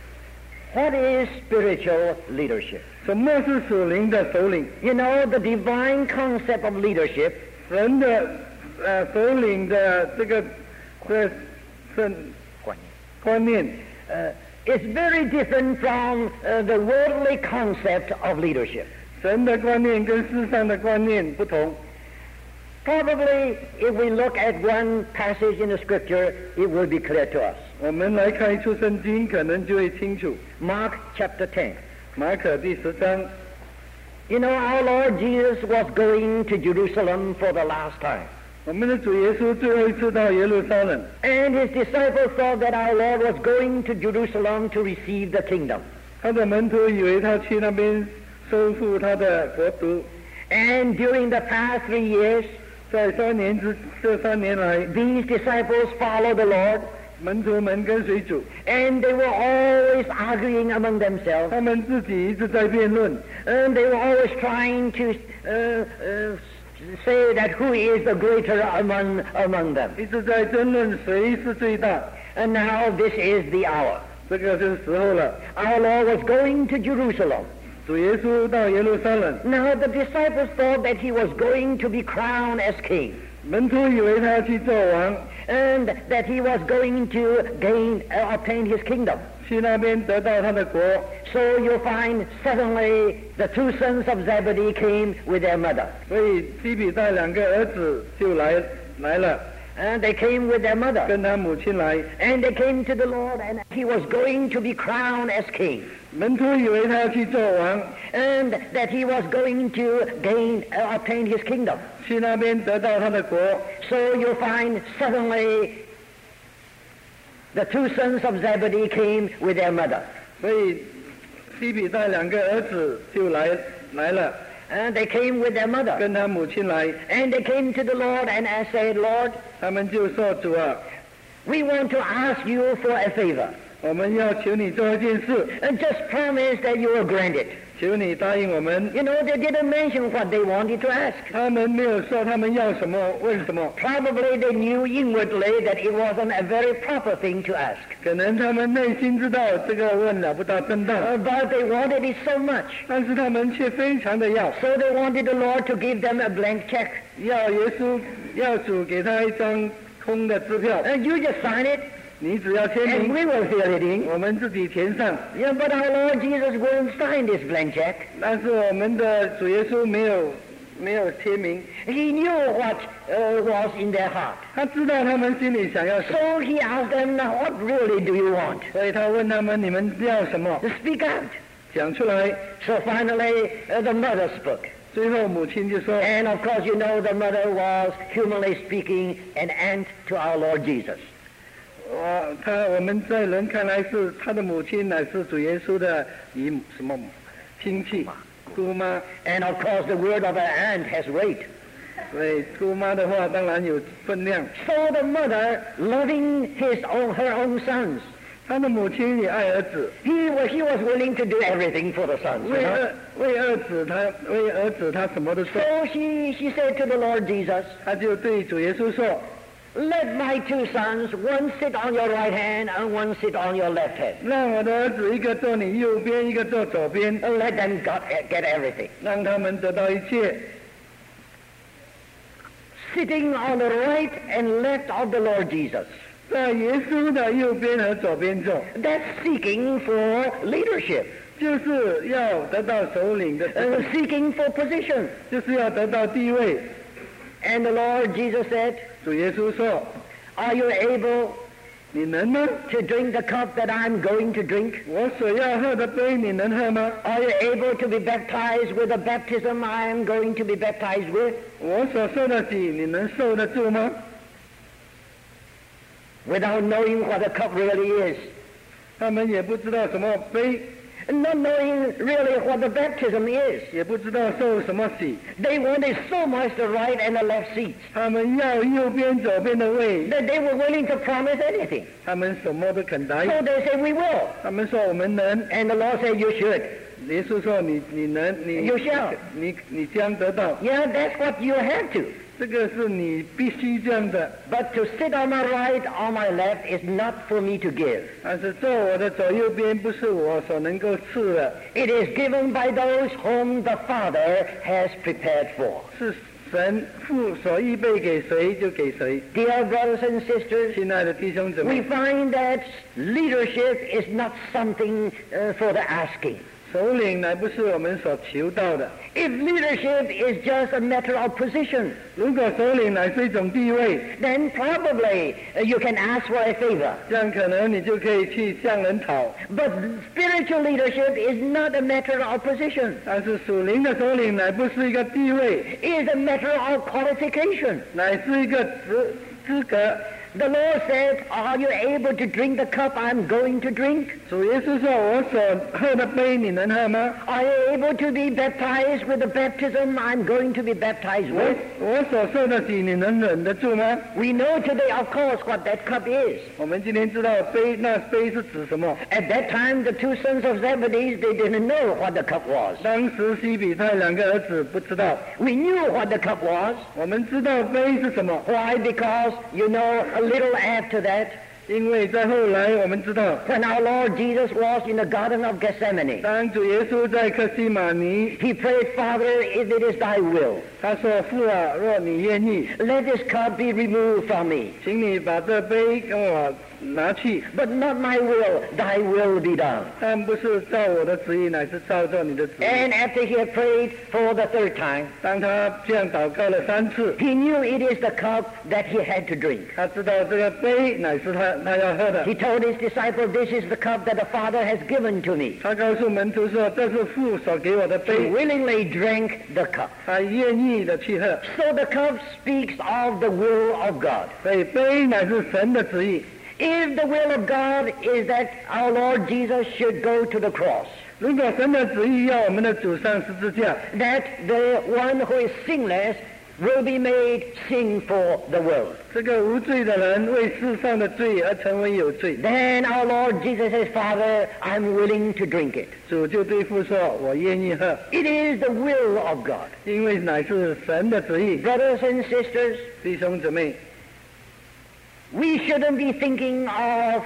Speaker 1: What is spiritual leadership?
Speaker 2: 什么是属灵的首领？
Speaker 1: You know, the divine concept of leadership
Speaker 2: 神的呃首领的这个这圣观念，
Speaker 1: uh, is very different from uh, the worldly concept of leadership.
Speaker 2: 神的观念跟世上的观念不同。
Speaker 1: Probably, if we look at one passage in the scripture, it will be clear to us.
Speaker 2: 我们来看一处圣经，可能就会清楚。
Speaker 1: Mark chapter ten.
Speaker 2: 马可第十章，
Speaker 1: You know, our Lord Jesus was going to Jerusalem for the last time.
Speaker 2: 我们的主耶稣最后一次到耶路撒冷，
Speaker 1: And his disciples thought that our Lord was going to Jerusalem to receive the kingdom.
Speaker 2: 他的门徒以为他去那边收复他的国度。
Speaker 1: And during the past three years,
Speaker 2: 在三年之这三年来，
Speaker 1: these disciples followed the Lord,
Speaker 2: 门徒们跟随主，
Speaker 1: and they were always arguing among themselves,
Speaker 2: 他们自己一直在辩论，
Speaker 1: and they were always trying to uh, uh, say that who is the greater among, among them.
Speaker 2: 一直在争论谁是最大。
Speaker 1: And now this is the hour.
Speaker 2: 这个是时候了。
Speaker 1: Our Lord was going to Jerusalem.
Speaker 2: 主耶稣到耶路撒冷，
Speaker 1: Now the disciples thought that he was going to be crowned as king,
Speaker 2: 门徒以为他要去做王，
Speaker 1: and that he was going to gain, uh, obtain his kingdom.
Speaker 2: 去那边得到他的国。
Speaker 1: So you'll find suddenly the two sons of Zebedee came with their mother.
Speaker 2: 所以西比带两个儿子就来来了。
Speaker 1: And they came with their mother.
Speaker 2: 跟他母亲来。
Speaker 1: And they came to the Lord, and he was going to be crowned as king.
Speaker 2: 门徒以为他要去做王，
Speaker 1: And that he was going to gain, uh, obtain his kingdom.
Speaker 2: 去那边得到他的国。
Speaker 1: So you find suddenly the two sons of Zebedee came with their mother.
Speaker 2: 所以西比太两个儿子就来来了，
Speaker 1: And they came with their mother.
Speaker 2: 跟他母亲来，
Speaker 1: And they came to the Lord and I said, Lord,
Speaker 2: 他们就说主啊，
Speaker 1: we want to ask you for a favor.
Speaker 2: 我们要求你做一件事，
Speaker 1: And just promise that you will grant it.
Speaker 2: 求你答应我们。
Speaker 1: You know, they didn't mention what they wanted to ask.
Speaker 2: 他们没有说他们要什么，问什么，
Speaker 1: Probably they knew inwardly that it wasn't a very proper thing to ask.
Speaker 2: 可能他们内心知道这个问了不大正当，
Speaker 1: Uh, but they wanted it so much.
Speaker 2: 但是他们却非常的要，
Speaker 1: So they wanted the Lord to give them a blank check.
Speaker 2: 要耶稣要主给他一张空的支票，
Speaker 1: And you just sign it,
Speaker 2: 你只要签
Speaker 1: and
Speaker 2: 名，
Speaker 1: we will fill it in.
Speaker 2: 我们自己填上。
Speaker 1: Yeah, but our Lord Jesus wouldn't sign this blank check.
Speaker 2: 但是我们的主耶稣没有没有签名，
Speaker 1: He knew what uh, was in their heart.
Speaker 2: 他知道他们心里想要什么，
Speaker 1: So he asked them, now what really do you want?
Speaker 2: 所以他问他们：你们要什么？
Speaker 1: To speak out.
Speaker 2: 讲出来。
Speaker 1: So finally, uh, the mother spoke.
Speaker 2: 最后母亲就说：
Speaker 1: And of course, you know, the mother was, humanly speaking, an aunt to our Lord Jesus.
Speaker 2: 哇，他我们在人看来是他的母亲乃是主耶稣的姨母什么亲戚姑妈，
Speaker 1: And of course, the word of an aunt has weight.
Speaker 2: 所以姑妈的话当然有分量。
Speaker 1: So the mother, loving his own, her own sons,
Speaker 2: 他的母亲也爱儿子，
Speaker 1: he was, he was willing to do everything for the sons. you
Speaker 2: 为
Speaker 1: know.
Speaker 2: 儿为儿子他为儿子他什么都做，
Speaker 1: So she, she said to the Lord Jesus,
Speaker 2: 他就对主耶稣说：
Speaker 1: let my two sons, one sit on your right hand and one sit on your left hand.
Speaker 2: 让我的儿子一个坐你右边，一个坐左边，
Speaker 1: Let them got, get everything.
Speaker 2: 让他们得到一切。
Speaker 1: Sitting on the right and left of the Lord Jesus.
Speaker 2: 在耶稣的右边和左边坐，
Speaker 1: That's seeking for leadership,
Speaker 2: 就是要得到首领的职
Speaker 1: uh,
Speaker 2: 分，
Speaker 1: seeking for position.
Speaker 2: 就是要得到地位。
Speaker 1: And the Lord Jesus said,
Speaker 2: 主耶稣说
Speaker 1: are you able：“
Speaker 2: 你能吗？
Speaker 1: to drink the cup that I'm going to drink?
Speaker 2: 我所要喝的杯，你能喝吗？
Speaker 1: Are you able to be baptized with the baptism I am going to be baptized with?
Speaker 2: 我所受得起，你能受得住吗？”
Speaker 1: Without knowing what a cup really is,
Speaker 2: 他们也不知道什么杯，
Speaker 1: not knowing really what the baptism is.
Speaker 2: 也不知道受什么洗。
Speaker 1: They wanted so much the right and the left seats
Speaker 2: 他们要右边、左边的位，
Speaker 1: that they were willing to promise anything.
Speaker 2: 他们什么都肯答应。
Speaker 1: So they said, we will.
Speaker 2: 他们说我们能，
Speaker 1: And the Lord said, you should.
Speaker 2: 耶稣说你你能，你
Speaker 1: You shall.
Speaker 2: 你你将得到。
Speaker 1: Yeah, that's what you have to.
Speaker 2: 这个是你必须这样的。
Speaker 1: But to sit on my right or my left is not for me to give.
Speaker 2: 但是坐我的左右边不是我所能够赐的，
Speaker 1: It is given by those whom the Father has prepared for.
Speaker 2: 是神父所预备给谁就给谁。
Speaker 1: Dear brothers and sisters,
Speaker 2: 亲爱的弟兄姊
Speaker 1: we
Speaker 2: 妹，
Speaker 1: find that leadership is not something uh, for the asking.
Speaker 2: 首领乃不是我们所求到的。
Speaker 1: If leadership is just a matter of position,
Speaker 2: 如果首领乃是一种地位，
Speaker 1: then probably uh, you can ask for a favor.
Speaker 2: 这样可能你就可以去向人讨。
Speaker 1: But spiritual leadership is not a matter of position.
Speaker 2: 但是属灵的首领乃不是一个地位，
Speaker 1: It is a matter of qualification.
Speaker 2: 乃是一个资资格。
Speaker 1: The Lord said, are you able to drink the cup I'm going to drink?
Speaker 2: 主耶稣说：“我所喝的杯，你能喝吗？
Speaker 1: Are you able to be baptized with the baptism I'm going to be baptized
Speaker 2: 我
Speaker 1: with?
Speaker 2: 我所受得起，你能忍得住吗
Speaker 1: We know today, of course, what that cup is.？”
Speaker 2: 我们今天知道杯，那杯是指什么？
Speaker 1: At that time, the two sons of Zebedee, they didn't know what the cup was.
Speaker 2: 当时西比太两个儿子不知道，
Speaker 1: We knew what the cup was.
Speaker 2: 我们知道杯是什么，
Speaker 1: Why? Because, you know, a little after that,
Speaker 2: 因为在后来我们知道，
Speaker 1: when our Lord Jesus was in the Garden of Gethsemane,
Speaker 2: 当主耶稣在克西马尼，
Speaker 1: he prayed, Father, if it is thy will,
Speaker 2: 他说：“父啊，若你愿意，
Speaker 1: let this cup be removed from me.
Speaker 2: 请你把这杯跟我拿去。
Speaker 1: But not my will, thy will be done.
Speaker 2: 但不是照我的旨意，乃是照着你的旨意。
Speaker 1: And after he had prayed for the third time,
Speaker 2: 当他这样祷告了三次，
Speaker 1: he knew it is the cup that he had to drink.
Speaker 2: 他知道这个杯乃是他他要喝的。
Speaker 1: He told his disciple, this is the cup that the Father has given to me.
Speaker 2: 他告诉门徒说：“这是父所给我的
Speaker 1: He
Speaker 2: 杯。
Speaker 1: willingly drank the cup. ”
Speaker 2: 他愿意的去喝。
Speaker 1: So the cup speaks of the will of God.
Speaker 2: 所以杯乃是神的旨意。
Speaker 1: If the will of God is that our Lord Jesus should go to the cross,
Speaker 2: 如果神的旨意要我们的主上十字架，
Speaker 1: that the one who is sinless will be made sin for the world,
Speaker 2: 这个无罪的人为世上的罪而成为有罪，
Speaker 1: then our Lord Jesus says, Father, I'm willing to drink it.
Speaker 2: 主就对父说：“我愿意喝，
Speaker 1: It is the will of God.
Speaker 2: 因为乃是神的旨意。
Speaker 1: Brothers and sisters, ”
Speaker 2: 弟兄姊妹，
Speaker 1: we shouldn't be thinking of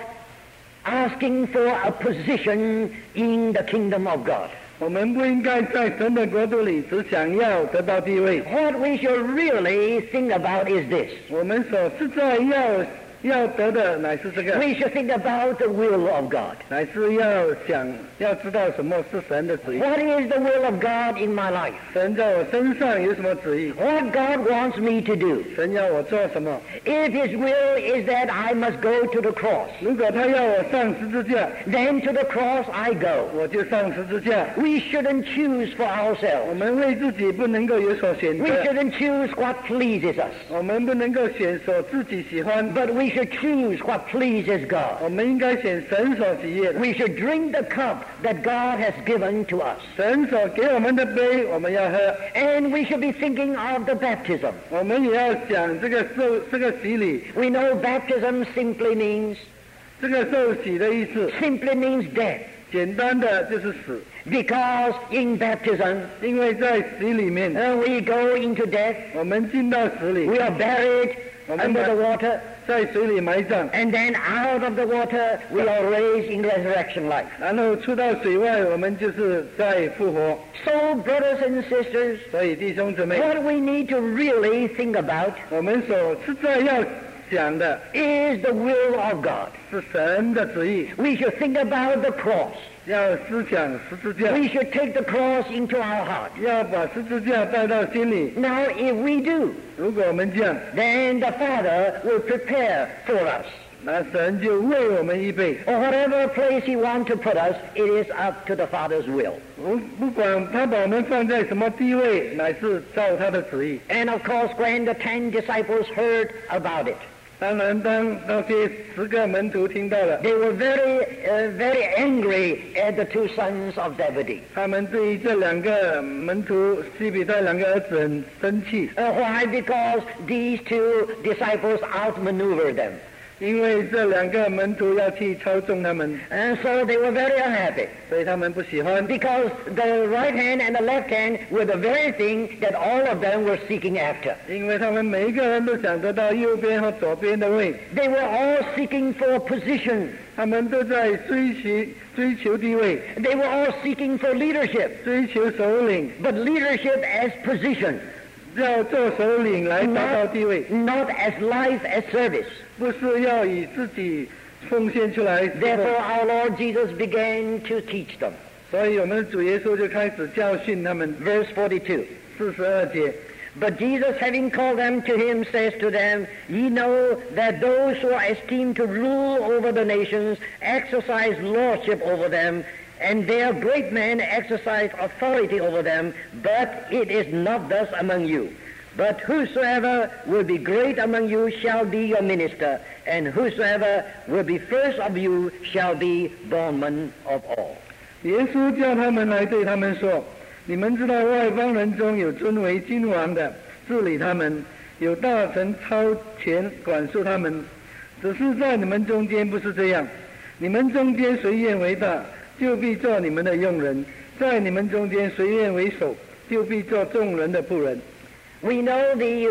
Speaker 1: asking for a position in the kingdom of God.
Speaker 2: 我们不应该在神的国度里只想要得到地位。
Speaker 1: What we should really think about is this.
Speaker 2: 我们所实在要要得的乃是这个，
Speaker 1: We should think about the will of God.
Speaker 2: 乃是要想要知道什么是神的旨意。
Speaker 1: What is the will of God in my life?
Speaker 2: 神在我身上有什么旨意？
Speaker 1: What God wants me to do?
Speaker 2: 神要我做什么？
Speaker 1: If His will is that I must go to the cross,
Speaker 2: 如果他要我上十字架，
Speaker 1: then to the cross I go.
Speaker 2: 我就上十字架。
Speaker 1: We shouldn't choose for
Speaker 2: 我
Speaker 1: ourselves.
Speaker 2: 们为自己不能够有所选
Speaker 1: We
Speaker 2: 择，
Speaker 1: shouldn't choose what pleases us.
Speaker 2: 我们不能够选所自己喜欢，
Speaker 1: But we should choose what pleases God.
Speaker 2: 我们应该选神所喜悦的。
Speaker 1: We should drink the cup that God has given to us.
Speaker 2: 神所给我们的杯，我们要喝。
Speaker 1: And we should be thinking of the baptism.
Speaker 2: 我们也要想这个受这个洗礼，
Speaker 1: We know baptism simply means
Speaker 2: 这个受洗的意思，
Speaker 1: simply means death.
Speaker 2: 简单的就是死。
Speaker 1: Because in baptism,
Speaker 2: 因为在洗里面，
Speaker 1: uh, we go into death,
Speaker 2: 我们进到死里，
Speaker 1: we are buried under the water,
Speaker 2: 在水里埋葬，
Speaker 1: and then out of the water we are raised in resurrection life.
Speaker 2: 然后出到水外，我们就是在复活。
Speaker 1: So, brothers and sisters,
Speaker 2: 所以弟兄姊妹，
Speaker 1: what we need to really think about
Speaker 2: 我们所实在要想的
Speaker 1: is the will of God.
Speaker 2: 是神的旨意，
Speaker 1: We should think about the cross.
Speaker 2: 要思想十字架，
Speaker 1: We should take the cross into our heart.
Speaker 2: 要把十字架带到心里。
Speaker 1: Now, if we do,
Speaker 2: 如果我们这样，
Speaker 1: then the Father will prepare for us.
Speaker 2: 那神就为我们预备。
Speaker 1: Or whatever place He wants to put us, it is up to the Father's will.
Speaker 2: 不不管他把我们放在什么地位，乃是照他的旨意。
Speaker 1: And of course, when the ten disciples heard about it,
Speaker 2: 当然，当那些十个门徒听到了，
Speaker 1: they were very, uh, very angry at the two sons of Zebedee.
Speaker 2: 他们对于这两个门徒西比太两个儿子很生气，
Speaker 1: Uh, why? Because these two disciples outmaneuvered them.
Speaker 2: 因为这两个门徒要去操纵他们，
Speaker 1: And so they were very unhappy.
Speaker 2: 所以他们不喜欢。
Speaker 1: Because the right hand and the left hand were the very thing that all of them were seeking after.
Speaker 2: 因为他们每一个人都想得到右边和左边的位，
Speaker 1: They were all seeking for position.
Speaker 2: 他们都在追求追求地位，
Speaker 1: They were all seeking for leadership.
Speaker 2: 追求首领，
Speaker 1: But leadership as position,
Speaker 2: 要做首领来达到地位，
Speaker 1: not as life as service.
Speaker 2: 不是要以自己奉献出来。
Speaker 1: Therefore, our Lord Jesus began to teach them.
Speaker 2: 所以我们的主耶稣就开始教训他们。
Speaker 1: Verse forty-two.
Speaker 2: 四十二节，
Speaker 1: But Jesus, having called them to him, says to them, Ye know that those who are esteemed to rule over the nations exercise lordship over them, and their great men exercise authority over them, but it is not thus among you. But whosoever will be great among you shall be your minister, and whosoever will be first of you shall be bondman of all.
Speaker 2: 耶稣叫他们来对他们说：你们知道外邦人中有尊为君王的，治理他们；有大臣超前管束他们。只是在你们中间不是这样。你们中间谁愿为大，就必做你们的用人；在你们中间谁愿为首，就必做众人的仆人。
Speaker 1: We know the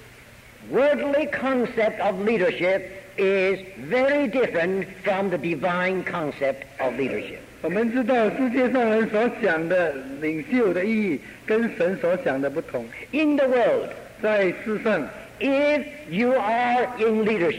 Speaker 1: worldly concept of leadership is very different from the divine concept of leadership.
Speaker 2: 我们知道世界上人所想的领袖的意义跟神所想的不同。
Speaker 1: In the world,
Speaker 2: 在世上，
Speaker 1: if you are in leadership,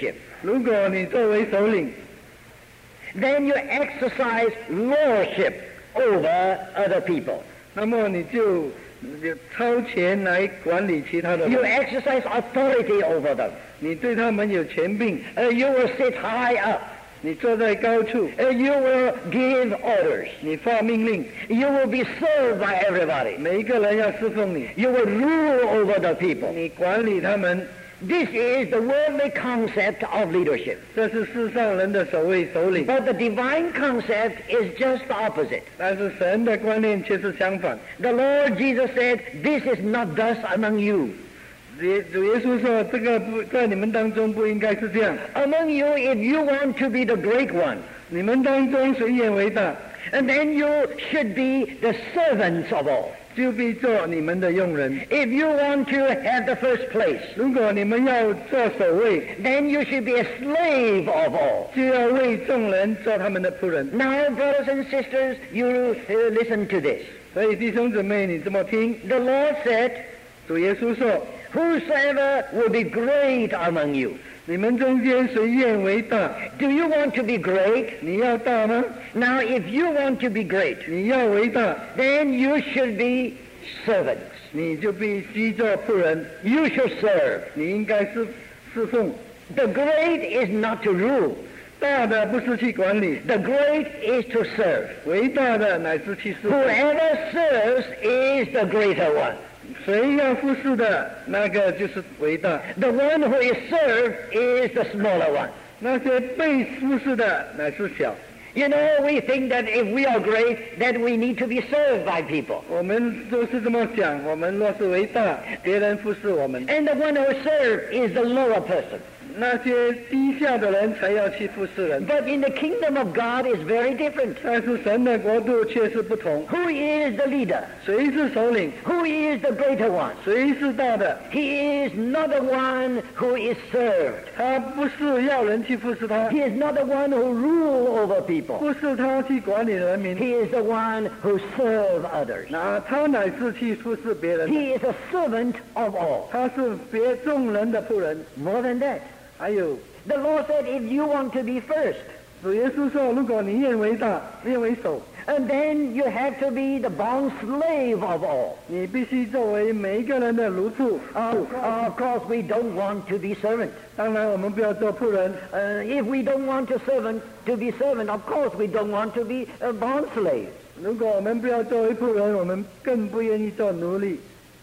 Speaker 2: 如果你作为首领，
Speaker 1: then you exercise lordship over other people.
Speaker 2: 那么你就就超前来管理其他的
Speaker 1: You
Speaker 2: 人，
Speaker 1: exercise authority over them.
Speaker 2: 你对他们有权柄，
Speaker 1: Uh, you will sit high up.
Speaker 2: 你坐在高处，
Speaker 1: Uh, you will give orders.
Speaker 2: 你发命令，
Speaker 1: You will be served by everybody.
Speaker 2: 每一个人要侍奉你，
Speaker 1: You will rule over the people.
Speaker 2: 你管理他们，
Speaker 1: This is the worldly concept of leadership.
Speaker 2: 这是世上人的首位首领。
Speaker 1: But the divine concept is just the opposite.
Speaker 2: 但是神的观念却是相反。
Speaker 1: The Lord Jesus said, this is not thus among you.
Speaker 2: 耶主耶稣说，这个不在你们当中不应该是这样。
Speaker 1: Among you, if you want to be the great one,
Speaker 2: 你们当中谁愿为大，
Speaker 1: and then you should be the servants of all.
Speaker 2: 就必做你们的用人。
Speaker 1: If you want to have the first place,
Speaker 2: 如果你们要做首位，
Speaker 1: then you should be a slave of all.
Speaker 2: 就要为众人做他们的仆人。
Speaker 1: Now, brothers and sisters, you uh, listen to this.
Speaker 2: 所以弟兄姊妹，你这么听，
Speaker 1: The Lord said,
Speaker 2: 主耶稣说，
Speaker 1: whosoever will be great among you.
Speaker 2: 你们中间谁愿为大？
Speaker 1: Do you want to be great?
Speaker 2: 你要大吗？
Speaker 1: Now, if you want to be great,
Speaker 2: 你要为大，
Speaker 1: then you should be servants.
Speaker 2: 你就必须做仆人，
Speaker 1: You should serve.
Speaker 2: 你应该是侍奉。
Speaker 1: The great is not to rule.
Speaker 2: 大的不是去管理，
Speaker 1: The great is to serve.
Speaker 2: 为大的乃是去侍奉。
Speaker 1: Whoever serves is the greater one.
Speaker 2: 谁要服侍的，那个就是为大；
Speaker 1: The one who is served is the smaller one.
Speaker 2: 那些被服侍的乃是小。
Speaker 1: You know, we think that if we are great, that we need to be served by people.
Speaker 2: 我们都是这么想，我们若是为大，别人服侍我们，
Speaker 1: And the one who serves is the lower person.
Speaker 2: 那些低下的人才要去服侍人。
Speaker 1: But in the kingdom of God is very different.
Speaker 2: 但是神的国度却是不同，
Speaker 1: Who is the leader?
Speaker 2: 谁是首领，
Speaker 1: Who is the greater one?
Speaker 2: 谁是大的，
Speaker 1: He is not the one who is served.
Speaker 2: 他不是要人去服侍他，
Speaker 1: He is not the one who rules over people.
Speaker 2: 不是他去管理人民，
Speaker 1: He is the one who serves others.
Speaker 2: 那他乃是去服侍别人的，
Speaker 1: He is a servant of all.
Speaker 2: 他是别众人的仆人。
Speaker 1: More than that,
Speaker 2: 还有
Speaker 1: the Lord said, if you want to be first,
Speaker 2: 主耶稣说，如果你愿为大，愿为首，
Speaker 1: and then you have to be the bond slave of all.
Speaker 2: 你必须作为每一个人的奴仆。
Speaker 1: Of, of course, we don't want to be servant.
Speaker 2: 当然，我们不要做仆人。
Speaker 1: Uh, if we don't want to servant to be servant, of course we don't want to be a bond slave.
Speaker 2: 如果我们不要作为仆人，我们更不愿意做奴隶。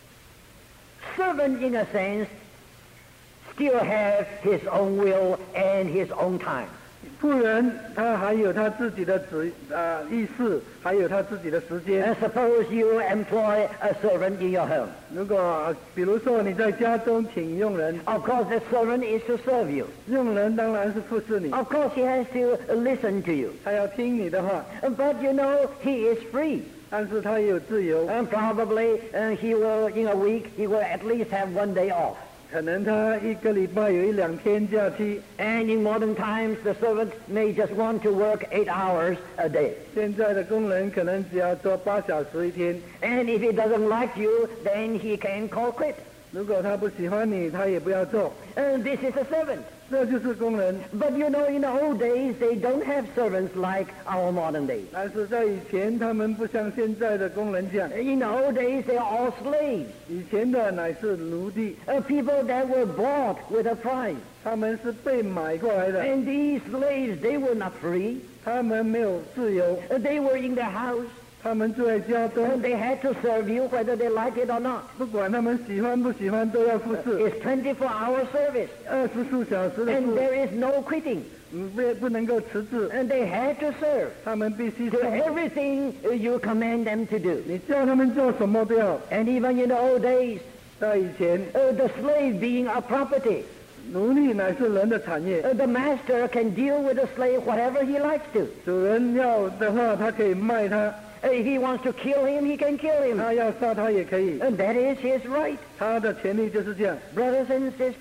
Speaker 1: Servant, in a sense, still have his own will and his own time.
Speaker 2: 仆人他还有他自己的旨啊、意识，还有他自己的时间。
Speaker 1: And suppose you employ a servant in your home.
Speaker 2: 如果比如说你在家中请佣人，
Speaker 1: Of course, the servant is to serve you.
Speaker 2: 佣人当然是服侍你，
Speaker 1: Of course, he has to listen to you.
Speaker 2: 他要听你的话，
Speaker 1: But you know, he is free.
Speaker 2: 但是他也有自由。
Speaker 1: And probably uh, he will, in a week, he will at least have one day off.
Speaker 2: 可能他一个礼拜有一两天假期。
Speaker 1: And in modern times, the servant may just want to work eight hours a day.
Speaker 2: 现在的工人可能只要做八小时一天。
Speaker 1: And if he doesn't like you, then he can call quit.
Speaker 2: 如果他不喜欢你，他也不要做。
Speaker 1: And this is a servant.
Speaker 2: 这就是工人。
Speaker 1: But you know, in the old days, they don't have servants like our modern days.
Speaker 2: 但是在以前，他们不像现在的工人这样。
Speaker 1: In the old days, they are all slaves.
Speaker 2: 以前的乃是奴隶，
Speaker 1: Uh, people that were bought with a price.
Speaker 2: 他们是被买过来的，
Speaker 1: And these slaves, they were not free.
Speaker 2: 他们没有自由，
Speaker 1: Uh, they were in their house.
Speaker 2: 他们住在家
Speaker 1: And
Speaker 2: 中，
Speaker 1: they had to serve you whether they like it or not.
Speaker 2: 不管他们喜欢不喜欢，都要服侍。
Speaker 1: It's twenty-four hour service.
Speaker 2: 二十四小时的
Speaker 1: And
Speaker 2: 服，
Speaker 1: there is no quitting.
Speaker 2: 嗯不不能够辞职，
Speaker 1: And they had to serve.
Speaker 2: 他们必须
Speaker 1: To
Speaker 2: 做。
Speaker 1: everything uh, you command them to do.
Speaker 2: 你叫他们做什么都要。
Speaker 1: And even in the old days,
Speaker 2: 在以前，
Speaker 1: uh, the slave being a property,
Speaker 2: 奴隶乃是人的产业，
Speaker 1: uh, the master can deal with the slave whatever he likes to.
Speaker 2: 主人要的话，他可以卖他，
Speaker 1: Uh, if he wants to kill him, he can kill him.
Speaker 2: 他要杀他也可以，
Speaker 1: And that is his right.
Speaker 2: 他的权利就是这样。
Speaker 1: Brothers and sisters,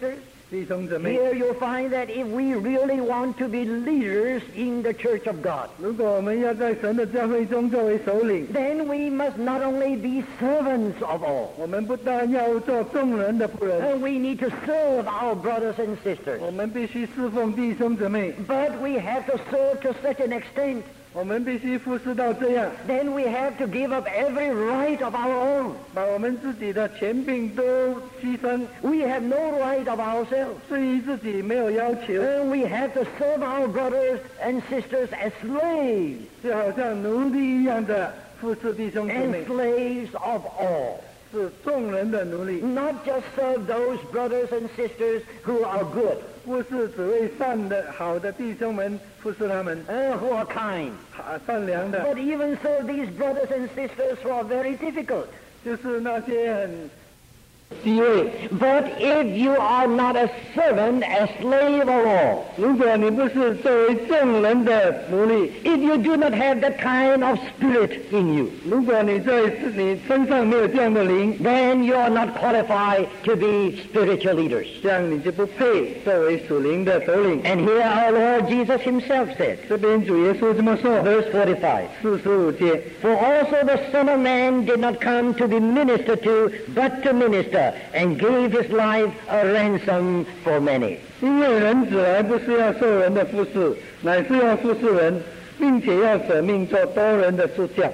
Speaker 2: 弟兄姊妹，
Speaker 1: Here you'll find that if we really want to be leaders in the church of God,
Speaker 2: 如果我们要在神的教会中作为首领，
Speaker 1: then we must not only be servants of all,
Speaker 2: 我们不但要做众人的仆人，
Speaker 1: and we need to serve our brothers and sisters,
Speaker 2: 我们必须侍奉弟兄姊妹，
Speaker 1: but we have to serve to such an extent,
Speaker 2: 我们必须服侍到这样，
Speaker 1: then we have to give up every right of our own.
Speaker 2: 把我们自己的权柄都牺牲，
Speaker 1: We have no right of ourselves.
Speaker 2: 对于自己没有要求，
Speaker 1: And we have to serve our brothers and sisters as slaves,
Speaker 2: 就好像奴隶一样的服侍弟兄姊
Speaker 1: and
Speaker 2: 妹，
Speaker 1: slaves of all.
Speaker 2: 是众人的奴隶，
Speaker 1: Not just serve those brothers and sisters who are good,
Speaker 2: 不是只为善的好的弟兄们服侍他们，
Speaker 1: uh, who are kind,
Speaker 2: 好善良的，
Speaker 1: but even serve these brothers and sisters who are very difficult.
Speaker 2: 就是那些很低位。
Speaker 1: But if you are not a servant, a slave of all,
Speaker 2: 如果你不是作为众人的奴隶，
Speaker 1: if you do not have that kind of spirit in you,
Speaker 2: 如果你在你身上没有这样的灵，
Speaker 1: then you are not qualified to be spiritual leaders.
Speaker 2: 这样你就不配作为属灵的首领。
Speaker 1: And here our Lord Jesus himself said,
Speaker 2: 这边主耶稣这么说，
Speaker 1: verse forty-five,
Speaker 2: 四十五节，
Speaker 1: For also the Son of Man did not come to be ministered to, but to minister, and gave his life a ransom for many.
Speaker 2: 因为人子来不是要受人的服侍，乃是要服侍人，并且要舍命做多人的主教。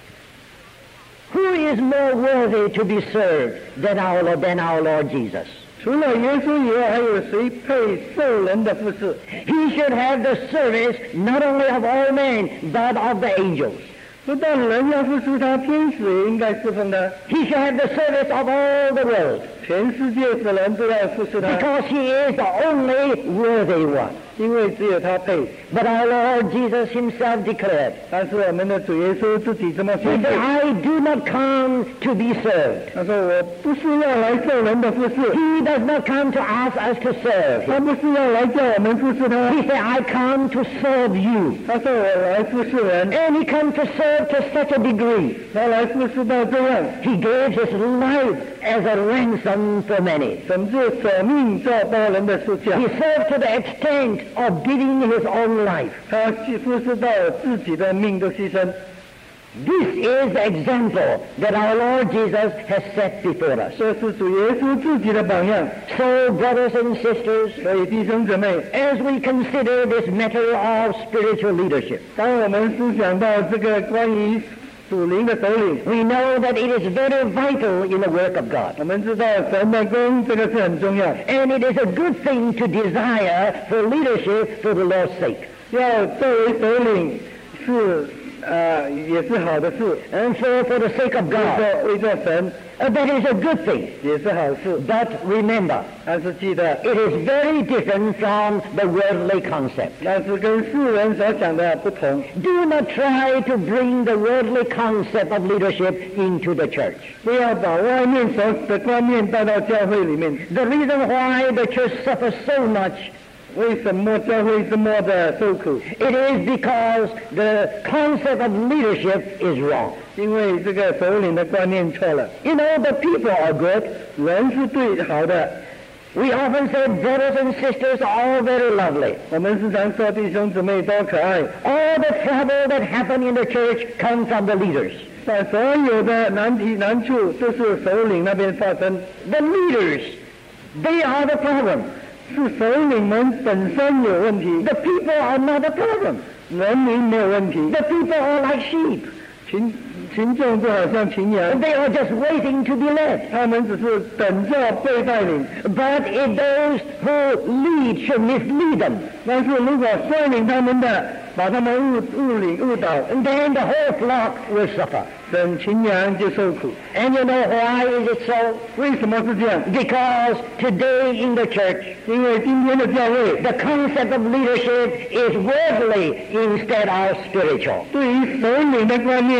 Speaker 1: Who is more worthy to be served than our Lord, than our Lord Jesus?
Speaker 2: 除了耶稣以外，还有谁配受人的服侍？
Speaker 1: He should have the service not only of all men, but of the angels.
Speaker 2: 不但人要服侍他，天使也应该侍奉他。
Speaker 1: He should have the service of all the world,
Speaker 2: 全世界的人都要服侍他，
Speaker 1: because he is the only worthy one.
Speaker 2: 因为只有他配。
Speaker 1: But our Lord Jesus himself declared,
Speaker 2: 但是我们的主耶稣自己这么
Speaker 1: He
Speaker 2: 宣
Speaker 1: said,
Speaker 2: 布，
Speaker 1: I do not come to be served.
Speaker 2: 他说：“我不是要来受人的服侍，
Speaker 1: He does not come to ask us to serve.
Speaker 2: 他不是要来叫我们服侍他。
Speaker 1: He said, I come to serve you.
Speaker 2: 他说我来服侍人，
Speaker 1: And he come to serve to such a degree.
Speaker 2: 他来服侍到这样，
Speaker 1: He gave his life as a ransom for many.
Speaker 2: 甚至舍命做多人的主教。
Speaker 1: He served to the extent of giving his own life.
Speaker 2: 他去服侍到自己的命都牺牲。
Speaker 1: This is the example that our Lord Jesus has set before us.
Speaker 2: 这是主耶稣自己的榜样。
Speaker 1: So, brothers and sisters,
Speaker 2: 所以弟兄姊妹，
Speaker 1: as we consider this matter of spiritual leadership,
Speaker 2: 当我们思想到这个关于属灵的首领，
Speaker 1: we know that it is very vital in the work of God.
Speaker 2: 我们知道神的工这个是很重要，
Speaker 1: And it is a good thing to desire for leadership for the Lord's sake.
Speaker 2: 要作为首领是呃也是好的事，
Speaker 1: And so for the sake of
Speaker 2: 为
Speaker 1: God,
Speaker 2: 着为着神
Speaker 1: uh, that is a good thing.
Speaker 2: 也是好事。
Speaker 1: But remember,
Speaker 2: 但是记得，
Speaker 1: it is very different from the worldly concept.
Speaker 2: 那是跟世人所想的不同。
Speaker 1: Do not try to bring the worldly concept of leadership into the church.
Speaker 2: 不要把外面所的观念带到教会里面。
Speaker 1: The reason why the church suffers so much,
Speaker 2: 为什么教会这么的受苦？
Speaker 1: it is because the concept of leadership is wrong.
Speaker 2: 因为这个首领的观念错了。
Speaker 1: You know, the people are good.
Speaker 2: 人是对好的，
Speaker 1: We often say brothers and sisters are all very lovely.
Speaker 2: 我们时常说弟兄姊妹多可爱，
Speaker 1: All the trouble that happen in the church comes from the leaders.
Speaker 2: 但所有的难题难处都是首领那边发生，
Speaker 1: The leaders, they are the problem.
Speaker 2: 是首领们本身有问题，
Speaker 1: The people are not the problem.
Speaker 2: 人民没有问题，
Speaker 1: The people are like sheep.
Speaker 2: 群群众就好像群羊，
Speaker 1: They are just waiting to be led.
Speaker 2: 他们只是等着被带领。
Speaker 1: But if those who lead should mislead them,
Speaker 2: 但是如果率领他们的把他们误误领误导，
Speaker 1: then the whole flock will suffer.
Speaker 2: 整群羊就受苦。
Speaker 1: And you know why is it so?
Speaker 2: 为什么是这样？
Speaker 1: Because today in the church,
Speaker 2: 因为今天的教会
Speaker 1: the concept of leadership is worldly instead of spiritual.
Speaker 2: 对于首领的观念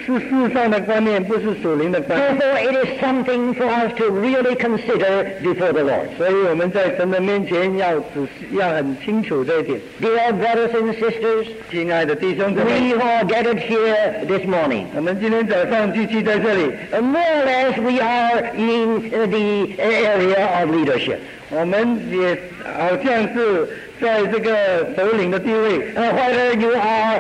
Speaker 2: 是世上的观念，不是属灵的观念。
Speaker 1: Therefore, it is something for us to really consider before the Lord.
Speaker 2: 所以我们在神的面前要仔细，要很清楚这一点。
Speaker 1: Dear brothers and sisters,
Speaker 2: 亲爱的弟兄姊妹，
Speaker 1: we who are gathered here this morning,
Speaker 2: 我们今天早上聚集在这里，
Speaker 1: uh, more or less we are in uh, the area of leadership.
Speaker 2: 我们也好像是在这个首领的地位。
Speaker 1: Uh, whether you are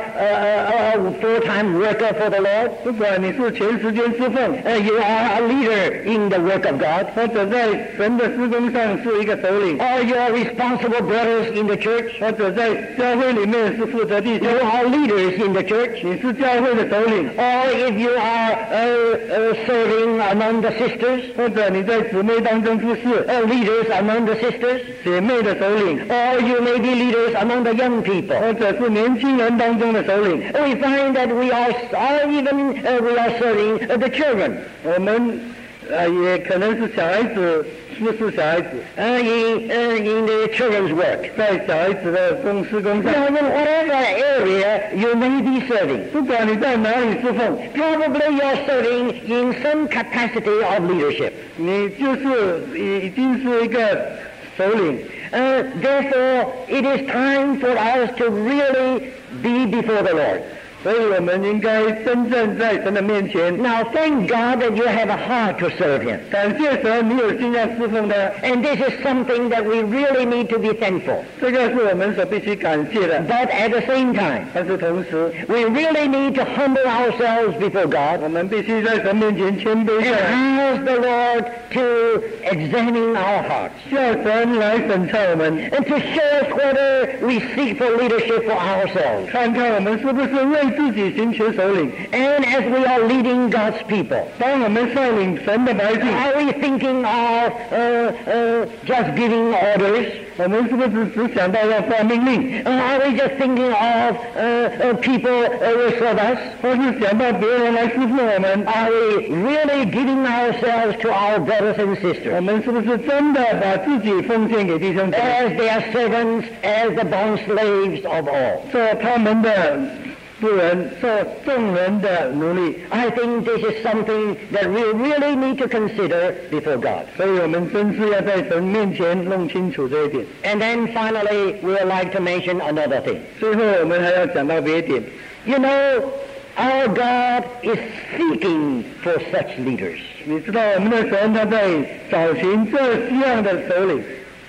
Speaker 1: a, a full-time worker for the Lord,
Speaker 2: 不管你是全时间侍奉，
Speaker 1: uh, you are a leader in the work of God,
Speaker 2: 或者在神的施工上是一个首领，
Speaker 1: or you are responsible brothers in the church,
Speaker 2: 或者在教会里面是负责弟兄，
Speaker 1: you are leaders in the church,
Speaker 2: 你是教会的首领，
Speaker 1: or if you are uh, uh, serving among the sisters,
Speaker 2: 或者你在姊妹当中服侍，
Speaker 1: uh, leaders among the sisters,
Speaker 2: 姐妹的首领，
Speaker 1: or you may be leaders among the young people.
Speaker 2: 或者是年轻人当中的首领。
Speaker 1: We find that we are, or even uh, we are serving uh, the children.
Speaker 2: 我们呃也可能是小孩子服侍小孩子，
Speaker 1: Uh, in, uh, in the children's work.
Speaker 2: 在小孩子的公司工上，
Speaker 1: Now, in whatever area you may be serving,
Speaker 2: 不管你在哪里侍奉，
Speaker 1: probably you're serving in some capacity of leadership.
Speaker 2: 你就是已已经是一个首领。
Speaker 1: Uh, therefore, it is time for us to really be before the Lord.
Speaker 2: 所以我们应该真正在神的面前。
Speaker 1: Now, thank God that you have a heart to serve Him.
Speaker 2: 感谢神，你有心要侍奉他，
Speaker 1: And this is something that we really need to be thankful.
Speaker 2: 这个是我们所必须感谢的。
Speaker 1: But at the same time,
Speaker 2: 但是同时，
Speaker 1: we really need to humble ourselves before God
Speaker 2: 我们必须在神面前谦卑
Speaker 1: and
Speaker 2: 下来，
Speaker 1: ask the Lord to examine our hearts
Speaker 2: 叫神来审查我们，
Speaker 1: and to show us whether we seek for leadership for ourselves.
Speaker 2: 看看我们是不是为自己寻求首领。
Speaker 1: And as we are leading God's people,
Speaker 2: 当我们率领神的百姓，
Speaker 1: are we thinking of uh, uh, just giving orders?
Speaker 2: 我们是不是只想到要发命令，
Speaker 1: Uh, are we just thinking of uh, uh, people uh, will serve us?
Speaker 2: 或是想到别人来侍奉我们？
Speaker 1: Are we really giving ourselves to our brothers and
Speaker 2: 我
Speaker 1: sisters
Speaker 2: 们是不是真的把自己奉献给弟兄姊妹，
Speaker 1: as their servants, as the bond slaves of all?
Speaker 2: 做他们的仆人，做众人的奴隶？
Speaker 1: I think this is something that we really need to consider before God.
Speaker 2: 所以我们真是要在神面前弄清楚这一点。
Speaker 1: And then finally, we would like to mention another thing.
Speaker 2: 最后我们还要讲到别一点，
Speaker 1: You know, our God is seeking for such leaders.
Speaker 2: 你知道我们的神他在找寻这样的首领。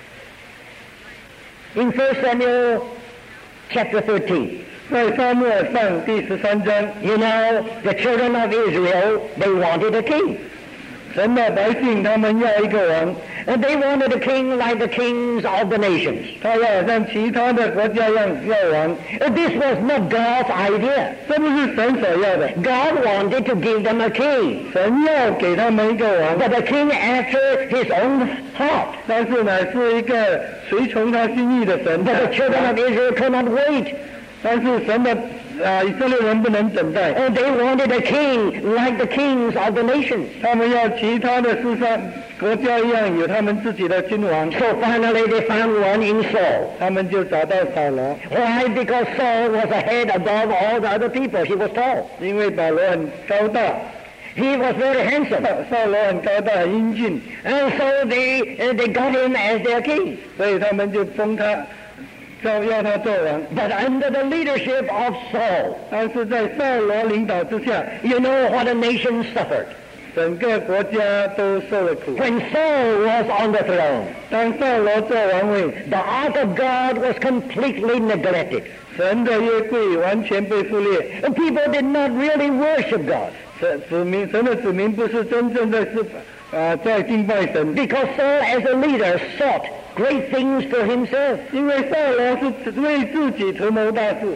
Speaker 1: In First Samuel chapter thirteen,
Speaker 2: 在撒母耳上第十三章，
Speaker 1: you know, the children of Israel, they wanted a king.
Speaker 2: 神的百姓他们要一个王，
Speaker 1: And they wanted a king like the kings of the nations.
Speaker 2: 他要像其他的国家一样要王。
Speaker 1: Uh, This was not God's idea.
Speaker 2: 这不是神所要的，
Speaker 1: God wanted to give them a king,
Speaker 2: 神要给他们一个王，
Speaker 1: but a king after his own heart.
Speaker 2: 但是乃是一个随从他心意的神。
Speaker 1: But the children of Israel could not wait.
Speaker 2: 但是神的啊、以色列人不能等待，
Speaker 1: And they wanted a king like the kings of the nations.
Speaker 2: 他们要其他的世上国家一样有他们自己的君王，
Speaker 1: So finally they found one in Saul.
Speaker 2: 他们就找到扫罗，
Speaker 1: Why? Because Saul was a head above all the other people. He was tall.
Speaker 2: 因为保罗很高大，
Speaker 1: He was very handsome.
Speaker 2: 扫罗很高大很英俊，
Speaker 1: And so they, uh, they got him as their king.
Speaker 2: 所以他们就封他，照要他做王。
Speaker 1: But under the leadership of Saul,
Speaker 2: 但是在扫罗领导之下，
Speaker 1: you know what the nation suffered.
Speaker 2: 整个国家都受了苦。
Speaker 1: When Saul was on the throne,
Speaker 2: 当扫罗做王位，
Speaker 1: the ark of God was completely neglected.
Speaker 2: 神的约柜完全被忽略，
Speaker 1: And people did not really worship God
Speaker 2: 神子民神的子民不是真正在是啊在敬拜神，
Speaker 1: because Saul as a leader sought great things for himself.
Speaker 2: 因为扫罗是只为自己图谋大事，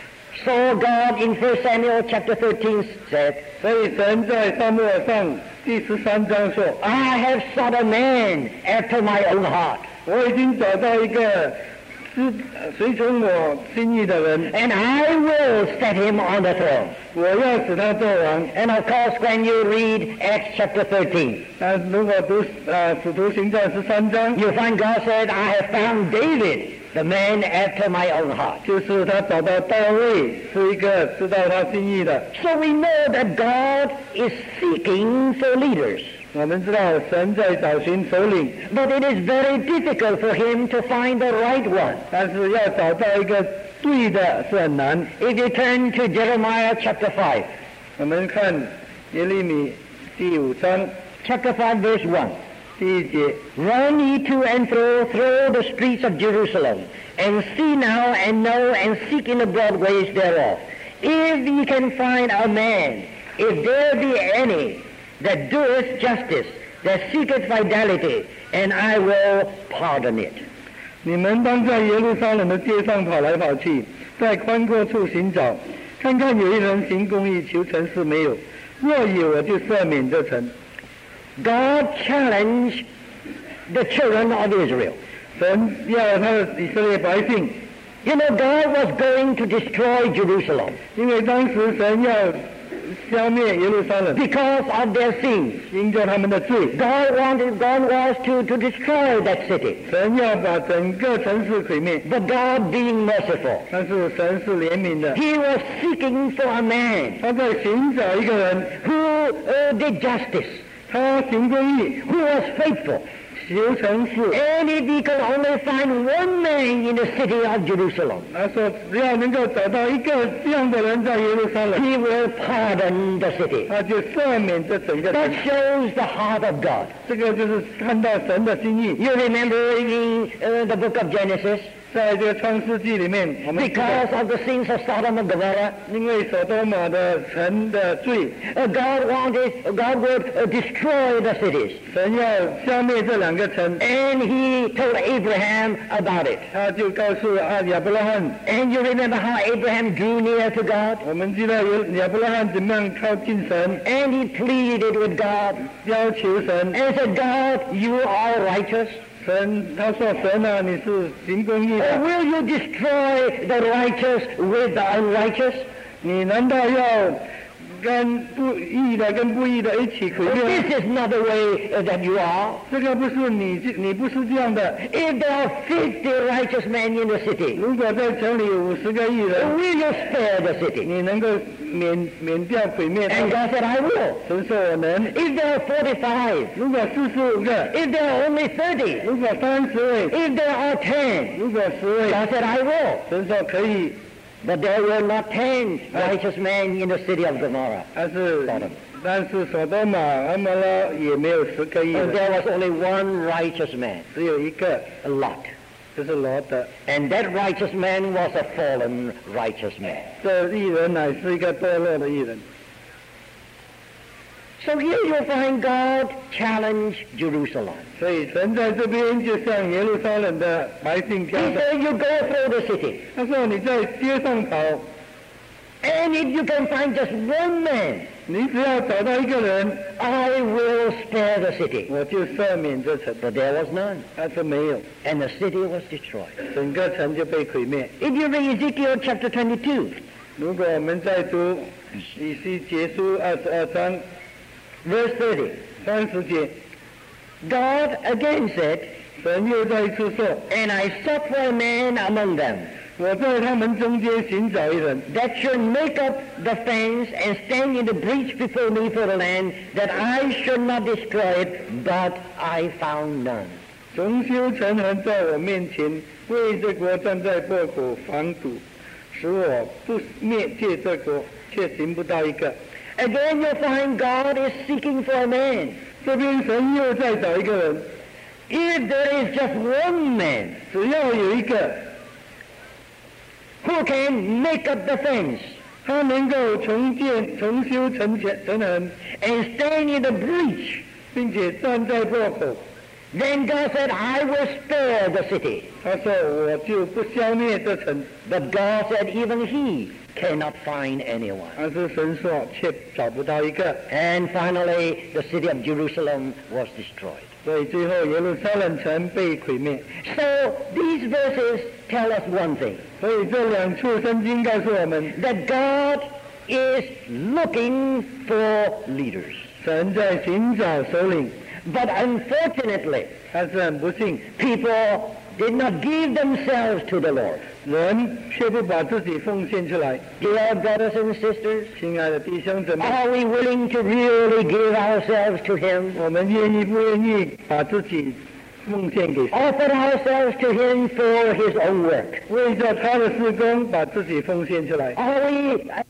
Speaker 1: So God in First Samuel chapter thirteen said,
Speaker 2: 所以神在撒母耳上第十三章说，
Speaker 1: I have sought a man after my own heart,
Speaker 2: 我已经找到一个是随从我心意的人，
Speaker 1: and I will set him on the throne.
Speaker 2: 我要使他做王。
Speaker 1: And of course, when you read Acts chapter thirteen,
Speaker 2: 那如果读啊使徒行传十三章，
Speaker 1: you find God said, I have found David the man after my own heart.
Speaker 2: 就是他找到大卫是一个知道他心意的。
Speaker 1: So we know that God is seeking for leaders.
Speaker 2: 我们知道神在找寻首领，
Speaker 1: But it is very difficult for him to find the right one.
Speaker 2: 但是要找到一个对的是很难。
Speaker 1: If you turn to Jeremiah chapter five,
Speaker 2: 我们看耶利米第五章
Speaker 1: chapter five verse one.
Speaker 2: 第一节，
Speaker 1: Run ye to and fro through the streets of Jerusalem, and see now and know and seek in the broad ways thereof. If ye can find a man, if there be any, that doeth justice, that seeketh fidelity, and I will pardon it.
Speaker 2: 你们当在耶路撒冷的街上跑来跑去，在宽阔处寻找，看看有一人行公义，求成事没有。若有，我就赦免这城。
Speaker 1: God challenged the children of Israel.
Speaker 2: 神要他的以色列百姓，
Speaker 1: You know, God was going to destroy Jerusalem
Speaker 2: 因为当时神要消灭耶路撒冷，
Speaker 1: because of their sins.
Speaker 2: 因着他们的罪，
Speaker 1: God wanted, God was to, to destroy that city.
Speaker 2: 神要把整个城市毁灭。
Speaker 1: But God being merciful,
Speaker 2: 但是神是怜悯的，
Speaker 1: He was seeking for a man
Speaker 2: 他在寻找一个人，
Speaker 1: who uh, did justice,
Speaker 2: 他行公义，
Speaker 1: who was faithful.
Speaker 2: 求成事。
Speaker 1: And if he could only find one man in the city of Jerusalem,
Speaker 2: 他说，只要能够找到一个这样的人在耶路撒冷，
Speaker 1: he will pardon the city.
Speaker 2: 他就赦免这整个城
Speaker 1: That。shows the heart of God.
Speaker 2: 这个就是看到神的心意。
Speaker 1: You remember in uh, the book of Genesis,
Speaker 2: 在这个创世纪里面，我们知道
Speaker 1: because of the sins of Sodom and Gomorrah,
Speaker 2: 因为所多玛的城的罪，
Speaker 1: uh, God wanted, God would uh, destroy the cities.
Speaker 2: 神要消灭这两个城，
Speaker 1: And he told Abraham about it.
Speaker 2: 他就告诉啊亚伯拉罕，
Speaker 1: And you remember how Abraham drew near to God?
Speaker 2: 我们知道有亚伯拉罕怎么样靠近神，
Speaker 1: And he pleaded with God
Speaker 2: 要求神，
Speaker 1: and said, God, you are righteous.
Speaker 2: 神他说神啊，你是行公义
Speaker 1: Or
Speaker 2: 的，
Speaker 1: will you destroy the righteous with the unrighteous?
Speaker 2: 你难道要跟不义的跟不义的一起毁
Speaker 1: Well,
Speaker 2: 灭？
Speaker 1: this is not the way uh, that you are.
Speaker 2: 这个不是你你不是这样的。
Speaker 1: If there are fifty righteous men in the city,
Speaker 2: 如果在城里有五十个义人，
Speaker 1: will you spare the city?
Speaker 2: 你能够免免掉毁灭他
Speaker 1: And
Speaker 2: 们？
Speaker 1: God said, I will.
Speaker 2: 神说我能。
Speaker 1: If there are forty-five,
Speaker 2: 如果四十五个，
Speaker 1: if there are only thirty,
Speaker 2: 如果三十位，
Speaker 1: if there are ten,
Speaker 2: 如果十位，
Speaker 1: God said, I will.
Speaker 2: 神说可以，
Speaker 1: But there were not ten righteous men in the city of Gomorrah.
Speaker 2: 但是但是所多玛、阿摩拉也没有十个义
Speaker 1: And
Speaker 2: 人，
Speaker 1: there was only one righteous man,
Speaker 2: 只有一个，
Speaker 1: Lot.
Speaker 2: 就是罗德。
Speaker 1: And that righteous man was a fallen righteous man.
Speaker 2: 这义人乃是一个堕落的义人。
Speaker 1: So here you find God challenge Jerusalem.
Speaker 2: 所以神在这边就向耶路撒冷的百姓
Speaker 1: He
Speaker 2: 交代，
Speaker 1: said, you go through the city.
Speaker 2: 他说你在街上跑，
Speaker 1: And if you can find just one man,
Speaker 2: 你只要找到一个人，
Speaker 1: I will spare the city.
Speaker 2: 我就赦免这城。
Speaker 1: But there was none.
Speaker 2: 但是没有，
Speaker 1: And the city was destroyed.
Speaker 2: 整个城就被毁灭。
Speaker 1: If you read Ezekiel chapter twenty-two,
Speaker 2: 如果我们再读以西结书二十二章
Speaker 1: verse thirty,
Speaker 2: 三十节，
Speaker 1: God again said,
Speaker 2: 神又再一次说，
Speaker 1: And I sought for a man among them,
Speaker 2: 我在他们中间寻找一人，
Speaker 1: that should make up the fence and stand in the breach before me for the land, that I should not destroy it, but I found none.
Speaker 2: 重修城垣在我面前，为这国站在破口防堵，使我不灭绝这国，却寻不到一个。
Speaker 1: Again you find God is seeking for a man.
Speaker 2: 这边神又再找一个人，
Speaker 1: If there is just one man
Speaker 2: 只要有一个，
Speaker 1: who can make up the fence
Speaker 2: 他能够重建、重修城墙城垣，
Speaker 1: and stand in the breach,
Speaker 2: 并且站在破口，
Speaker 1: then God said, I will spare the city.
Speaker 2: 他说我就不消灭这城。
Speaker 1: But God said, even he cannot find anyone.
Speaker 2: 但是神说却找不到一个，
Speaker 1: And finally, the city of Jerusalem was destroyed.
Speaker 2: 所以最后耶路撒冷城被毁灭。
Speaker 1: So these verses tell us one thing,
Speaker 2: 所以这两处圣经告诉我们，
Speaker 1: that God is looking for leaders.
Speaker 2: 神在寻找首领，
Speaker 1: But unfortunately,
Speaker 2: 但是很不幸，
Speaker 1: people did not give themselves to the Lord.
Speaker 2: 人却不把自己奉献出来。
Speaker 1: Dear brothers and sisters,
Speaker 2: 亲爱的弟兄姊妹，
Speaker 1: are we willing to really give ourselves to Him?
Speaker 2: 我们愿意不愿意把自己奉献给神？
Speaker 1: Offer ourselves to Him for His own work?
Speaker 2: 为着他的事工，把自己奉献出来。
Speaker 1: Are we